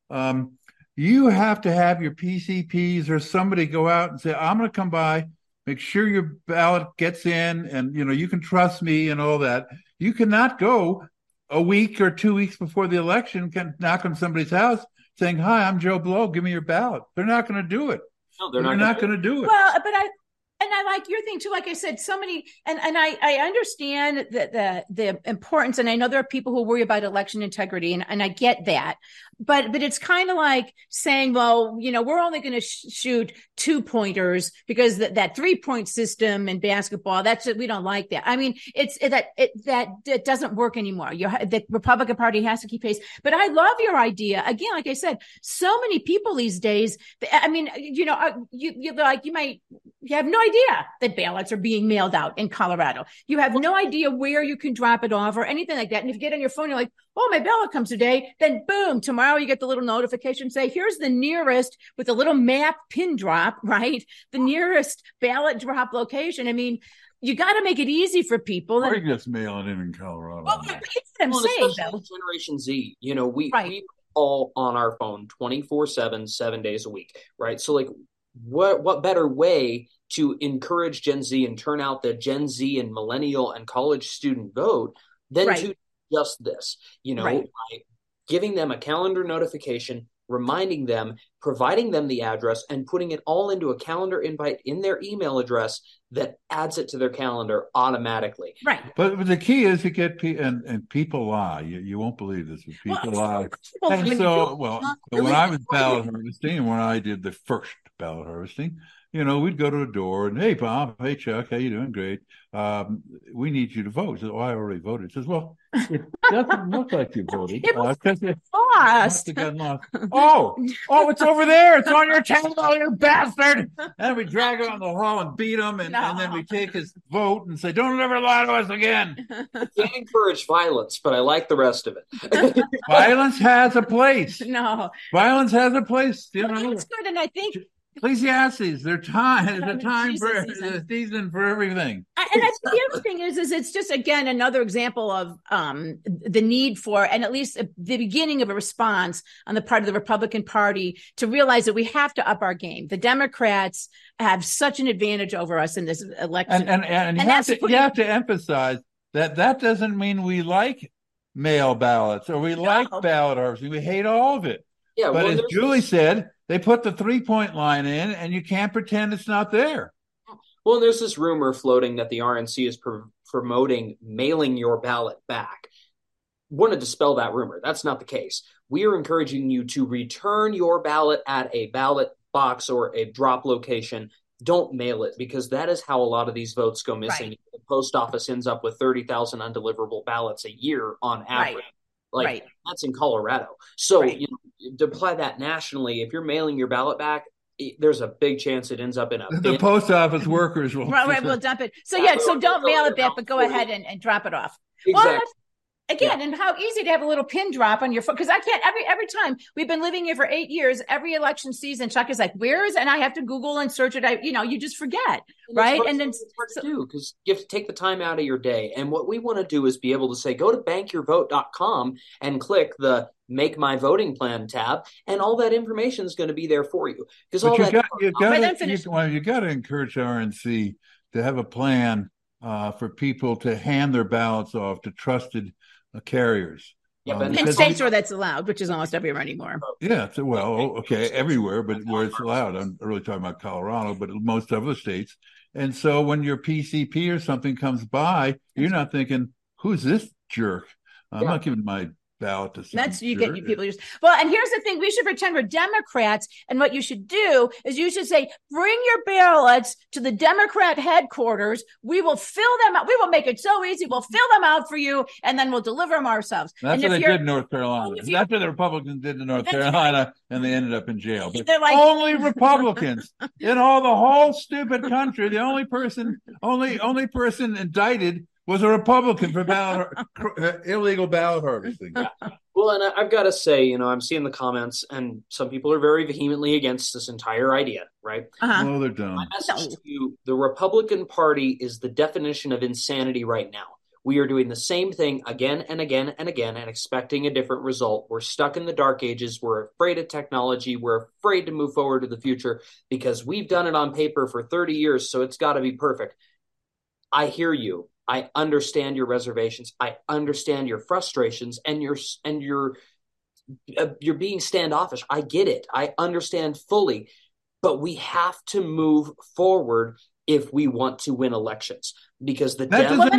Speaker 4: you have to have your PCPs or somebody go out and say, I'm going to come by, make sure your ballot gets in, and you can trust me and all that. You cannot go a week or 2 weeks before the election, knock on somebody's house saying, hi, I'm Joe Blow, give me your ballot. They're not going to do it.
Speaker 7: No, they're
Speaker 4: not going to do it.
Speaker 2: Well, but I like your thing too. Like I said, so many, and I understand the importance, and I know there are people who worry about election integrity, and I get that. But it's kind of like saying, well, we're only going to shoot 2-pointers because that 3-point system in basketball, we don't like that. I mean, it doesn't work anymore. The Republican Party has to keep pace. But I love your idea. Again, like I said, so many people these days. I mean, you have no idea that ballots are being mailed out in Colorado. You have no idea where you can drop it off or anything like that. And if you get on your phone, you're like, oh, my ballot comes today. Then boom, tomorrow you get the little notification say, here's the nearest with a little map pin drop, right? The nearest ballot drop location. I mean, you got to make it easy for people.
Speaker 4: Or you just mail it in Colorado.
Speaker 2: Well, that's what I'm saying, though.
Speaker 7: Generation Z, we all on our phone 24/7, 7 days a week, right? So like, what better way to encourage Gen Z and turn out the Gen Z and millennial and college student vote than to just this, by giving them a calendar notification, reminding them, providing them the address, and putting it all into a calendar invite in their email address that adds it to their calendar automatically.
Speaker 2: Right.
Speaker 4: But the key is to get and people lie. You won't believe this, but people lie. And so, when I was ballot harvesting, when I did the first ballot harvesting, we'd go to a door and, hey, Bob, hey, Chuck, how you doing? Great. We need you to vote. He says, I already voted. He says, well, it doesn't look like you voted.
Speaker 2: It was
Speaker 4: lost. Oh, it's over there. It's on your table, you bastard. And we drag him on the hall and beat him. And then we take his vote and say, don't ever lie to us again.
Speaker 7: I can't encourage violence, but I like the rest of it.
Speaker 4: Violence has a place.
Speaker 2: No.
Speaker 4: Violence has a place.
Speaker 2: It's good. And I think
Speaker 4: Ecclesiastes, there's a time for a season for everything.
Speaker 2: And I think the other thing is it's just, again, another example of the need for, and at least the beginning of a response on the part of the Republican Party to realize that we have to up our game. The Democrats have such an advantage over us in this election.
Speaker 4: And you have to emphasize that doesn't mean we like mail ballots or we like ballot harvesting. We hate all of it. Yeah, but as Julie said, they put the 3-point line in, and you can't pretend it's not there.
Speaker 7: Well, there's this rumor floating that the RNC is promoting mailing your ballot back. Want to dispel that rumor. That's not the case. We are encouraging you to return your ballot at a ballot box or a drop location. Don't mail it, because that is how a lot of these votes go missing.
Speaker 2: Right.
Speaker 7: The post office ends up with 30,000 undeliverable ballots a year on average.
Speaker 2: Right.
Speaker 7: That's in Colorado. So
Speaker 2: Right.
Speaker 7: To apply that nationally, if you're mailing your ballot back, there's a big chance it ends up in a bin.
Speaker 4: The post office workers will
Speaker 2: We'll dump it. So so don't mail it back, but go ahead and drop it off.
Speaker 7: Exactly.
Speaker 2: Well, again, and how easy to have a little pin drop on your phone, because I can't every time we've been living here for 8 years, every election season, Chuck is like, and I have to Google and search it. You just forget, right? And then
Speaker 7: because you have to take the time out of your day. And what we want to do is be able to say, go to bankyourvote.com and click the Make My Voting Plan tab, and all that information is going to be there for you. Because
Speaker 4: you got to encourage RNC to have a plan for people to hand their ballots off to trusted carriers.
Speaker 2: In states where that's allowed, which is almost everywhere anymore.
Speaker 4: Yeah, everywhere, but where it's allowed. I'm really talking about Colorado, but most other states. And so when your PCP or something comes by, you're not thinking, who's this jerk? I'm not giving my ballot to some
Speaker 2: That's you
Speaker 4: jerk.
Speaker 2: get people just and here's the thing, we should pretend we're Democrats, and what you should do is you should say, bring your ballots to the Democrat headquarters, we will fill them out, we will make it so easy, we'll fill them out for you, and then we'll deliver them ourselves.
Speaker 4: That's what they did in North Carolina. That's what the Republicans did in North Carolina, and they ended up in jail. But only Republicans in all the whole stupid country, the only person indicted was a Republican for illegal ballot harvesting.
Speaker 7: Well, and I've got to say, I'm seeing the comments, and some people are very vehemently against this entire idea, right?
Speaker 4: Well, they're dumb.
Speaker 7: My message to you, the Republican Party is the definition of insanity right now. We are doing the same thing again and again and again and expecting a different result. We're stuck in the dark ages. We're afraid of technology. We're afraid to move forward to the future because we've done it on paper for 30 years, so it's got to be perfect. I hear you. I understand your reservations. I understand your frustrations, and you're being standoffish. I get it. I understand fully, but we have to move forward if we want to win elections, because that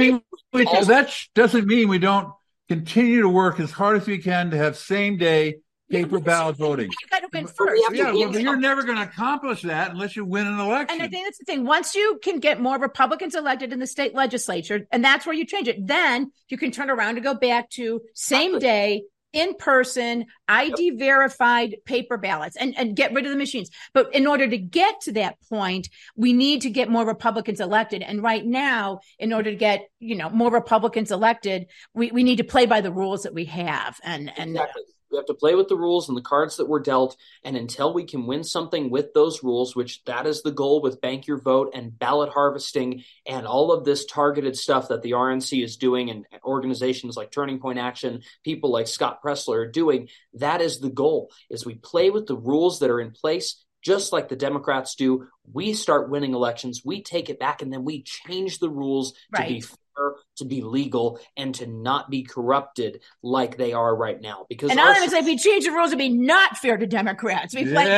Speaker 4: doesn't mean we don't continue to work as hard as we can to have same day paper ballot voting.
Speaker 2: You got to win first.
Speaker 4: But you're never going to accomplish that unless you win an election.
Speaker 2: And I think that's the thing. Once you can get more Republicans elected in the state legislature, and that's where you change it, then you can turn around and go back to same day, in person, ID verified paper ballots and get rid of the machines. But in order to get to that point, we need to get more Republicans elected. And right now, in order to get, more Republicans elected, we need to play by the rules that we have. And
Speaker 7: exactly. We have to play with the rules and the cards that were dealt. And until we can win something with those rules, which that is the goal with Bank Your Vote and ballot harvesting and all of this targeted stuff that the RNC is doing, and organizations like Turning Point Action, people like Scott Pressler are doing, that is the goal, is we play with the rules that are in place, just like the Democrats do. We start winning elections, we take it back, and then we change the rules to be fair, to be legal, and to not be corrupted like they are right now. Because
Speaker 2: I'm going to say, if we change the rules, it'd be not fair to Democrats.
Speaker 7: We're going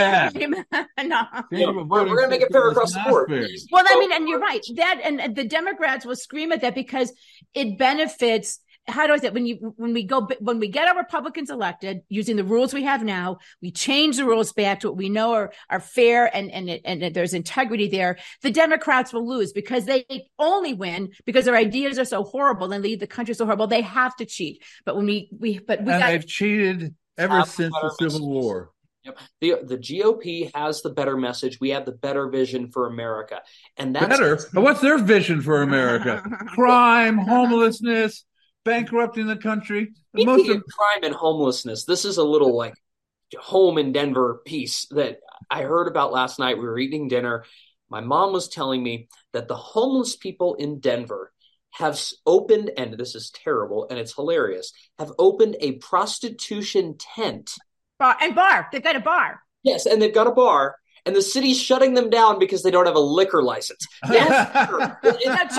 Speaker 7: to make it fair across the board.
Speaker 2: Well, and you're right. That and the Democrats will scream at that because it benefits. How do I say it? When we get our Republicans elected using the rules we have now, we change the rules back to what we know are fair and there's integrity there. The Democrats will lose because they only win because their ideas are so horrible and lead the country so horrible. They have to cheat. But they've
Speaker 4: cheated ever since the Civil War.
Speaker 7: Yep. The GOP has the better message. We have the better vision for America, and that's
Speaker 4: better. But what's their vision for America? Crime, homelessness, bankrupting the country.
Speaker 7: Crime and homelessness. This is a little home in Denver piece that I heard about last night. We were eating dinner. My mom was telling me that the homeless people in Denver have opened, and this is terrible and it's hilarious, have opened a prostitution tent.
Speaker 2: Bar. They've got a bar.
Speaker 7: Yes, and they've got a bar. and the city's shutting them down because they don't have a liquor license.
Speaker 2: Channel 4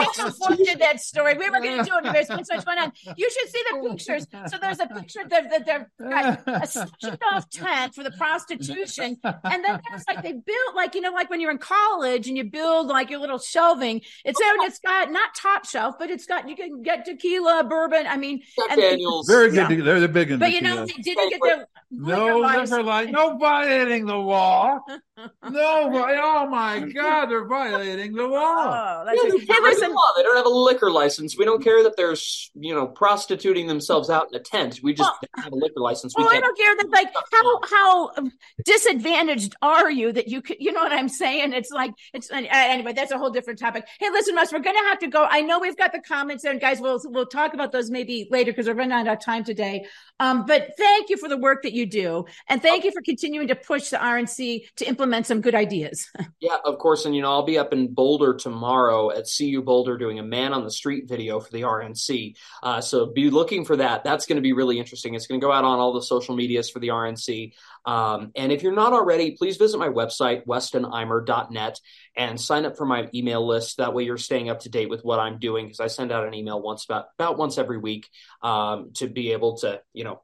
Speaker 2: did that story. We were going to do it. There's been so much going on. You should see the pictures. So there's a picture that they've got a sectioned off tent for the prostitution, and then there's like they built like like when you're in college and you build like your little shelving. It's there and it's got not top shelf, but it's got you can get tequila, bourbon. I mean,
Speaker 7: and Daniels.
Speaker 4: Very good. They're big in
Speaker 2: but
Speaker 4: tequila.
Speaker 2: they didn't get their
Speaker 4: no liquor license. No violating the law. No, oh my God, they're violating the law.
Speaker 2: Hey, listen,
Speaker 7: they don't have a liquor license. We don't care that they're prostituting themselves out in a tent. We just don't have a liquor license.
Speaker 2: I don't care that like how disadvantaged are you that you could, you know what I'm saying? It's like anyway. That's a whole different topic. Hey, listen, Russ, we're gonna have to go. I know we've got the comments there, and guys, we'll talk about those maybe later because we're running out of time today. But thank you for the work that you do, and thank you for continuing to push the RNC to implement some good ideas.
Speaker 7: Yeah, of course. And, I'll be up in Boulder tomorrow at CU Boulder doing a man on the street video for the RNC. So be looking for that. That's going to be really interesting. It's going to go out on all the social medias for the RNC. And if you're not already, please visit my website, westonimer.net, and sign up for my email list. That way you're staying up to date with what I'm doing, because I send out an email about once every week to be able to,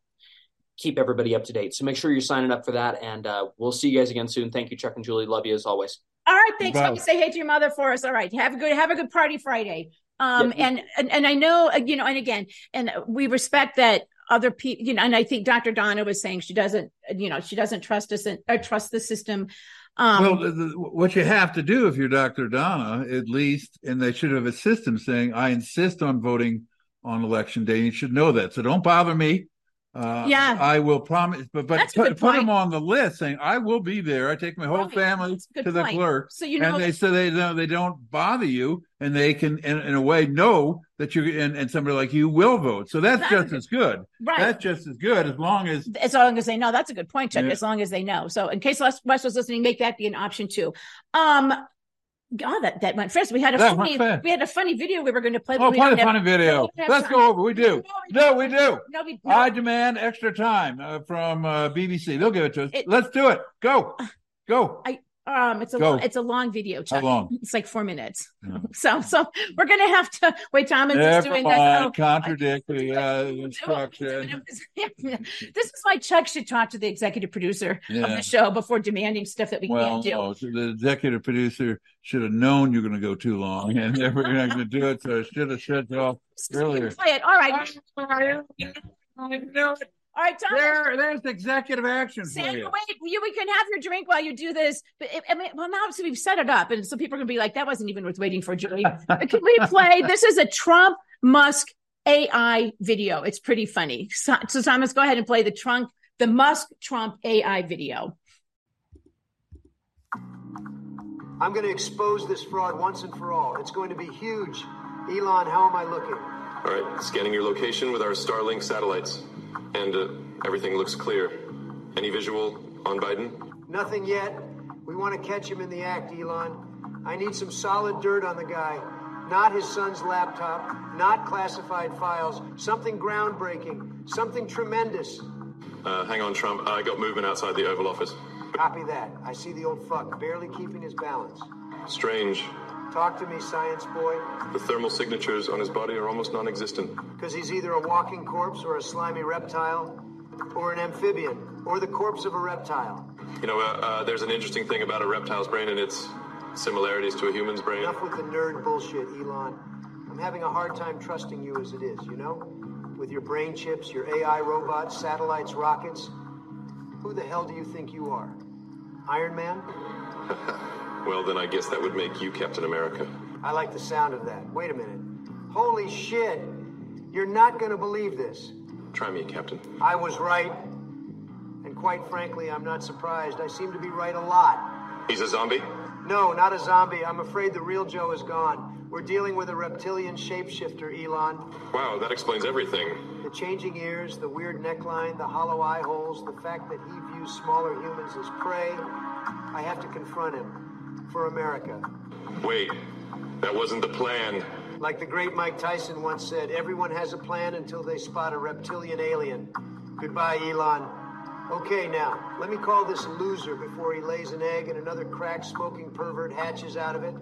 Speaker 7: keep everybody up to date. So make sure you're signing up for that, and we'll see you guys again soon. Thank you, Chuck and Julie. Love you as always.
Speaker 2: All right, thanks. Let me say hey to your mother for us. All right, have a good party Friday. And I know, and again, and we respect that other people, and I think Dr. Donna was saying she doesn't trust us or trust the system.
Speaker 4: What you have to do if you're Dr. Donna, at least, and they should have a system saying, I insist on voting on election day. You should know that. So don't bother me. I will promise, but put them on the list saying I will be there. I take my whole family to the clerk, so and they don't bother you, and they can in a way know that you and somebody like you will vote. So that's just as good. Right. That's just as good as long as
Speaker 2: they know. That's a good point, Chuck. Yeah. As long as they know. So in case Wes was listening, make that be an option too. God, that went fast. We had a funny video we were going to play.
Speaker 4: Oh, play a funny video. Let's go over. We do. We do. I demand extra time from BBC. They'll give it to us. Let's do it. Go.
Speaker 2: It's a long video, Chuck.
Speaker 4: How long?
Speaker 2: It's like 4 minutes. Yeah. So we're going to have to wait. Thomas is doing that.
Speaker 4: Contradict the instruction.
Speaker 2: This is why Chuck should talk to the executive producer of the show before demanding stuff that we can't do.
Speaker 4: No, so the executive producer should have known you're going to go too long, and we're not going to do it. So I should have shut it off earlier.
Speaker 2: Play it. All right. All right, Thomas.
Speaker 4: There's executive action for you.
Speaker 2: Wait, we can have your drink while you do this. But now so we've set it up, and so people are going to be like, that wasn't even worth waiting for, Julie. Can we play? This is a Trump-Musk AI video. It's pretty funny. So Thomas, go ahead and play the Musk-Trump AI video.
Speaker 8: I'm going to expose this fraud once and for all. It's going to be huge. Elon, how am I looking?
Speaker 9: All right, scanning your location with our Starlink satellites. And everything looks clear. Any visual on Biden?
Speaker 8: Nothing yet. We want to catch him in the act, Elon. I need some solid dirt on the guy. Not his son's laptop, not classified files. Something groundbreaking, something tremendous.
Speaker 9: Hang on, Trump. I got movement outside the Oval Office.
Speaker 8: Copy that. I see the old fuck barely keeping his balance.
Speaker 9: Strange.
Speaker 8: Talk to me, science boy.
Speaker 9: The thermal signatures on his body are almost non-existent.
Speaker 8: Because he's either a walking corpse or a slimy reptile, or an amphibian, or the corpse of a reptile.
Speaker 9: There's an interesting thing about a reptile's brain and its similarities to a human's brain.
Speaker 8: Enough with the nerd bullshit, Elon. I'm having a hard time trusting you as it is, With your brain chips, your AI robots, satellites, rockets. Who the hell do you think you are? Iron Man?
Speaker 9: Well, then I guess that would make you Captain America.
Speaker 8: I like the sound of that. Wait a minute. Holy shit. You're not going to believe this.
Speaker 9: Try me, Captain.
Speaker 8: I was right. And quite frankly, I'm not surprised. I seem to be right a lot.
Speaker 9: He's a zombie?
Speaker 8: No, not a zombie. I'm afraid the real Joe is gone. We're dealing with a reptilian shapeshifter, Elon.
Speaker 9: Wow, that explains everything.
Speaker 8: The changing ears, the weird neckline, the hollow eye holes, the fact that he views smaller humans as prey. I have to confront him. For America.
Speaker 9: Wait, that wasn't the plan.
Speaker 8: Like the great Mike Tyson once said, everyone has a plan until they spot a reptilian alien. Goodbye, Elon. Okay, now, let me call this loser before he lays an egg and another crack-smoking pervert hatches out of it.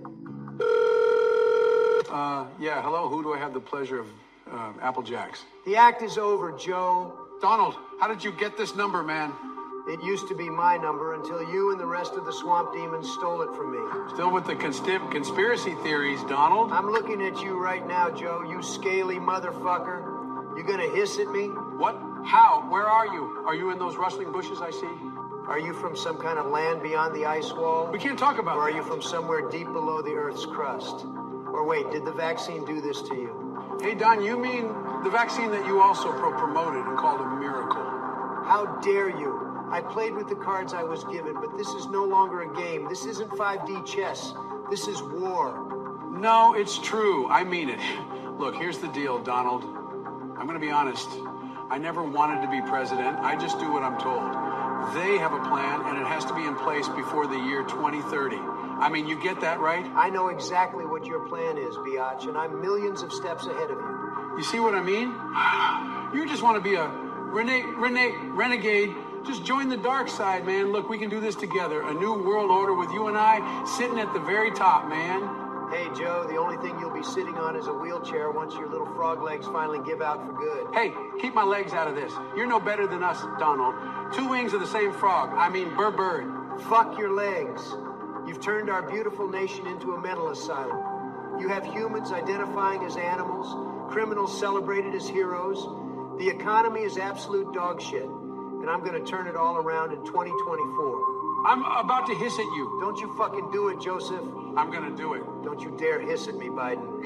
Speaker 10: Yeah, hello, who do I have the pleasure of Apple Jacks?
Speaker 8: The act is over, Joe.
Speaker 10: Donald, how did you get this number, man?
Speaker 8: It used to be my number until you and the rest of the swamp demons stole it from me.
Speaker 10: Still with the conspiracy theories, Donald?
Speaker 8: I'm looking at you right now, Joe, you scaly motherfucker. You gonna hiss at me?
Speaker 10: What? How? Where are you? Are you in those rustling bushes I see?
Speaker 8: Are you from some kind of land beyond the ice wall?
Speaker 10: We can't talk about
Speaker 8: Or are
Speaker 10: that.
Speaker 8: you from somewhere deep below the Earth's crust? Or wait, did the vaccine do this to you?
Speaker 10: Hey, Don, you mean the vaccine that you also promoted and called a miracle?
Speaker 8: How dare you? I played with the cards I was given, but this is no longer a game. This isn't 5D chess. This is war.
Speaker 10: No, it's true. I mean it. Look, here's the deal, Donald. I'm going to be honest. I never wanted to be president. I just do what I'm told. They have a plan, and it has to be in place before the year 2030. I mean, you get that, right?
Speaker 8: I know exactly what your plan is, Biatch, and I'm millions of steps ahead of you.
Speaker 10: You see what I mean? You just want to be a renegade. Just join the dark side, man. Look, we can do this together. A new world order with you and I sitting at the very top, man.
Speaker 8: Hey, Joe, the only thing you'll be sitting on is a wheelchair once your little frog legs finally give out for good.
Speaker 10: Hey, keep my legs out of this. You're no better than us, Donald. Two wings of the same frog. I mean, bird.
Speaker 8: Fuck your legs. You've turned our beautiful nation into a mental asylum. You have humans identifying as animals, criminals celebrated as heroes. The economy is absolute dog shit. And I'm going to turn it all around in 2024.
Speaker 10: I'm about to hiss at you.
Speaker 8: Don't you fucking do it, Joseph.
Speaker 10: I'm going to do it.
Speaker 8: Don't you dare hiss at me, Biden.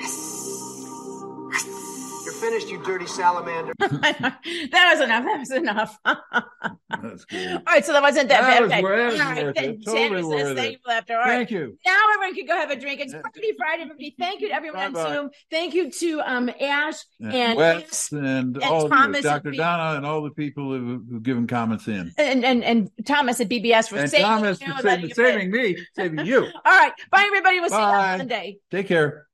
Speaker 8: You're finished, you dirty salamander.
Speaker 2: That was enough.
Speaker 4: That's good.
Speaker 2: All right, so that wasn't that bad.
Speaker 4: That was worth
Speaker 2: All
Speaker 4: it. Totally worth it.
Speaker 2: Left. All right.
Speaker 4: Thank you.
Speaker 2: Now everyone can go have a drink. It's Party Friday, everybody. Thank you to everyone on Zoom. Thank you to Ash and
Speaker 4: Wes and all
Speaker 2: Thomas,
Speaker 4: Dr. Donna and all the people who've given comments in.
Speaker 2: And Thomas at BBS for saving
Speaker 4: Thomas for saving me, saving you.
Speaker 2: All right. Bye, everybody. We'll see you on Monday.
Speaker 4: Take care.